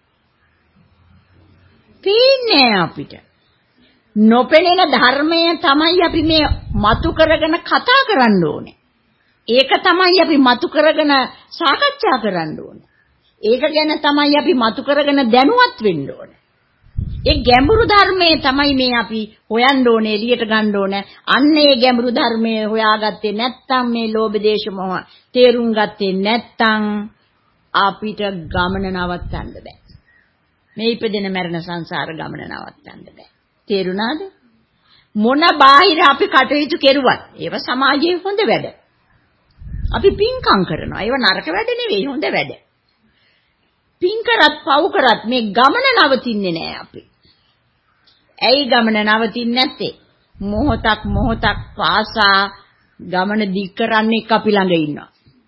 පේන්නේ අපිට. නොපෙනෙන ධර්මය තමයි අපි මේ මතු කරගෙන කතා කරන්න ඕනේ. ඒක තමයි අපි මතු කරගෙන සාකච්ඡා කරන්න ඕනේ. ඒක ගැන තමයි අපි මතු කරගෙන දැනුවත් වෙන්න ඕනේ. ඒ ගැඹුරු ධර්මයේ තමයි මේ අපි හොයන්න ඕනේ, එළියට ගන්න ඕනේ. අන්න ඒ ගැඹුරු ධර්මයේ හොයාගත්තේ නැත්නම් මේ ලෝභ දේශ මොහ තේරුම් ගත්තේ නැත්නම් අපිට ගමන නවත්තන්න බෑ. මේ ඉපදෙන මරණ සංසාර ගමන නවත්තන්න බෑ. තේරුණාද? මොන බාහිර අපි කටයුතු කෙරුවත් ඒව සමාජයේ හොඳ වැඩ. අපි පින්කම් කරනවා. ඒව නරක වැඩ නෙවෙයි, හොඳ වැඩ. පින් කරත් පව් කරත් මේ ගමන නවතින්නේ නෑ අපි. ඇයි ගමන නවතින්නේ නැත්තේ? මොහොතක් මොහොතක් පාසා ගමන දික් කරන්නේ අපි ළඟ ඉන්නවා.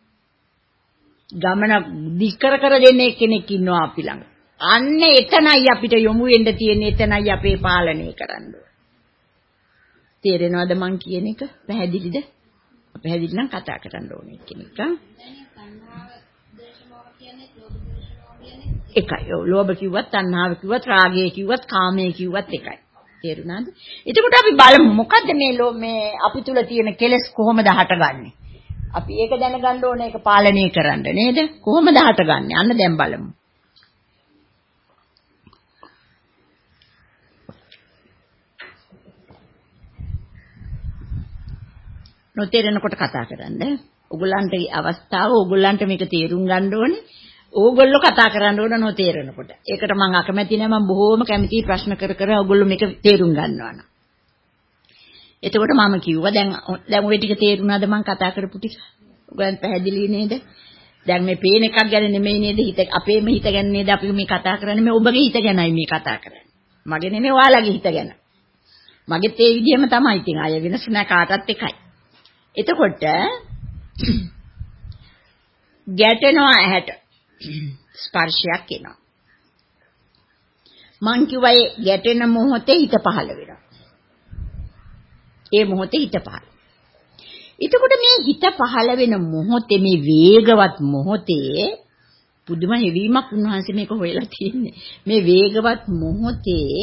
ගමන දික් කර කර දෙන්නේ කෙනෙක් ඉන්නවා අපි ළඟ. අන්න එතනයි අපිට යොමු වෙන්න තියෙන්නේ, එතනයි අපේ පාලනය කරන්න ඕනේ. තේරෙනවද මං කියන එක? පැහැදිලිද? පැහැදිලි නම් කතා කරන්න ඕනේ කියන එක. එකයි. ඔව් ලෝභ කිව්වත්, තණ්හාව කිව්වත්, රාගය කිව්වත්, කාමය කිව්වත් එකයි. තේරුණාද? එතකොට අපි බලමු මොකද්ද මේ මේ අපි තුල තියෙන කෙලෙස් කොහොමද හටගන්නේ? අපි ඒක දැනගන්න ඕනේ, ඒක පාලනය කරන්න නේද? කොහොමද හටගන්නේ? අන්න දැන් බලමු. නොතේරෙනකොට කතා කරන්න. ඕගොල්ලන්ට අවස්ථාව, ඕගොල්ලන්ට මේක තේරුම් ගන්න ඕනේ. ඕගොල්ලෝ කතා කරන්න ඕන නොතේරෙනකොට. ඒකට මම අකමැති නෑ. මම බොහෝම කැමතියි ප්‍රශ්න කර කර ඕගොල්ලෝ මේක තේරුම් ගන්නවා නම්. එතකොට මම කිව්වා දැන් දැන් ওই ටික තේරුණාද මම කතා කරපු ටික? ඔයගොල්ලන් පැහැදිලි නේද? දැන් මේ පේන එකක් ගැන නෙමෙයි නේද? හිත අපේම හිත ගැන නේද අපි මේ කතා කරන්නේ? මේ ඔබගේ හිත ගැනයි මේ කතා කරන්නේ. මගේ නෙමෙයි ඔයාලගේ හිත ගැන. මගෙත් ඒ විදිහම තමයි. ඉතින් අය වෙනස් නෑ, කාටත් එකයි. එතකොට ගැටෙනවා ඇහැට ස්පර්ශයක් එනවා. මං කිව්වා ඒ ගැටෙන මොහොතේ හිත පහළ වෙනවා. ඒ මොහොතේ හිත පහළ. එතකොට මේ හිත පහළ වෙන මොහොතේ, මේ වේගවත් මොහොතේ පුදුම හැවීමක් උන්වහන්සේ මේක හොයලා තියෙන්නේ. මේ වේගවත් මොහොතේ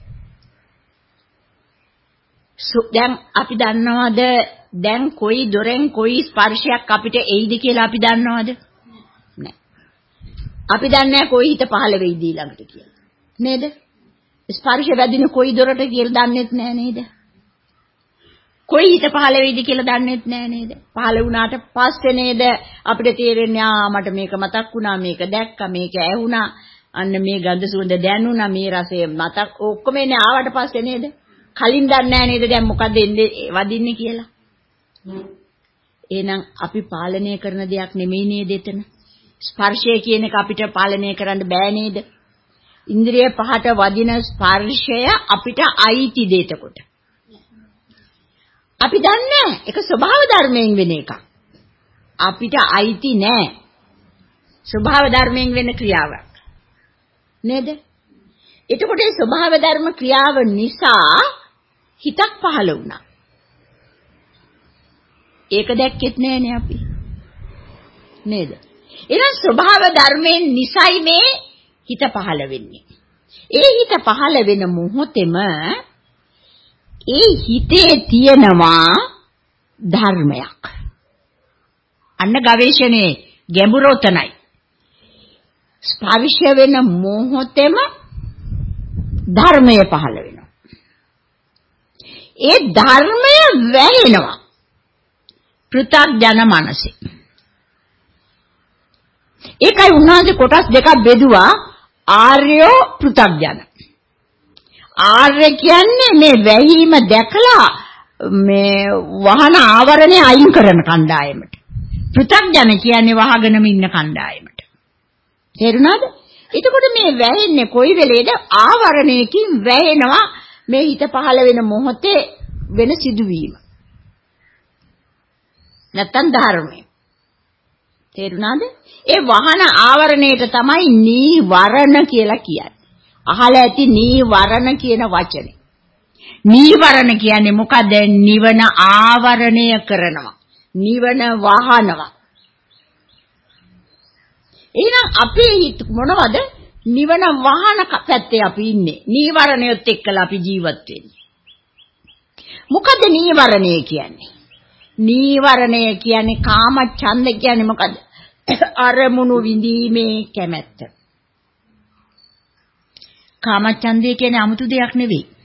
දැන් අපි දන්නවද දැන් කොයි දොරෙන් කොයි ස්පර්ශයක් අපිට එයිද කියලා අපි දන්නවද? නෑ. අපි දන්නේ නැහැ කොයි හිත පහළ වෙයිද ඊළඟට කියලා. නේද? ස්පර්ශ වැදින කොයි දොරට කියලා දන්නේත් නෑ නේද? කොයි හිත පහළ වෙයිද කියලා දන්නේත් නෑ නේද? පහළ වුණාට පස්සේ නේද අපිට තේරෙන්නේ ආ මට මේක මතක් වුණා, මේක දැක්කා, මේක ඇහුණා, අන්න මේ ගඳ සුවඳ දැනුණා, මේ රසය මතක් ඔක්කොම එන්නේ ආවට පස්සේ නේද? කලින් දන්නේ නෑ නේද දැන් මොකද එන්නේ වදින්නේ කියලා. එහෙනම් අපි පාලනය කරන දෙයක් නෙමෙයි නේද එතන? ස්පර්ශය කියන එක අපිට පාලනය කරන්න බෑ නේද? ඉන්ද්‍රිය පහට වදින ස්පර්ශය අපිට අයිති දෙයකට. අපි දන්නේ ඒක ස්වභාව ධර්මයෙන් වෙන එකක්. අපිට අයිති නෑ. ස්වභාව ධර්මයෙන් වෙන ක්‍රියාවක්. නේද? එතකොට ඒ ස්වභාව ධර්ම ක්‍රියාව නිසා හිතක් පහළ වුණා. ඒක දැක්කෙත් නෑනේ අපි. නේද? එහෙනම් ස්වභාව ධර්මයෙන් නිසයි මේ හිත පහළ වෙන්නේ. ඒ හිත පහළ වෙන මොහොතේම ඒ හිතේ තියෙනවා ධර්මයක්. අන්න ගවේෂණයේ ගැඹුර උතනයි. ස්පර්ශ වෙන මොහොතේම ධර්මය පහළ වෙනවා. ඒ ධර්මය වැහෙනවා පෘථග්ජන මනසේ. ඒකයි උන්වහන්සේ කොටස් දෙකක් බෙදුවා ආර්යෝ පෘථග්ජන. ආර්ය කියන්නේ මේ වැහිම දැකලා මේ වහන ආවරණය අයින් කරන කණ්ඩායමට. පෘථග්ජන කියන්නේ වහගෙනම ඉන්න කණ්ඩායමට. තේරුණාද? එතකොට මේ වැහෙන්නේ කොයි වෙලේද? ආවරණයකින් වැහෙනවා මේ හිත පහළ වෙන මොහොතේ වෙන සිදුවීම. නැත්තම් ධර්මය. තේරුණාද? ඒ වහන ආවරණයට තමයි නීවරණ කියලා කියන්නේ. අහලා ඇති නීවරණ කියන වචනේ. නීවරණ කියන්නේ මොකද? නිවන ආවරණය කරනවා. නිවන වහනවා. එහෙනම් අපේ හිත මොනවද? නිවන වහන පැත්තේ අපි ඉන්නේ. නීවරණයත් එක්කලා අපි ජීවත් වෙන්නේ. මොකද නීවරණය කියන්නේ? නීවරණය කියන්නේ කාම ඡන්ද කියන්නේ මොකද? අරමුණු විඳීමේ කැමැත්ත. කාමච්ඡන්දය කියන්නේ 아무තු දෙයක් නෙවෙයි.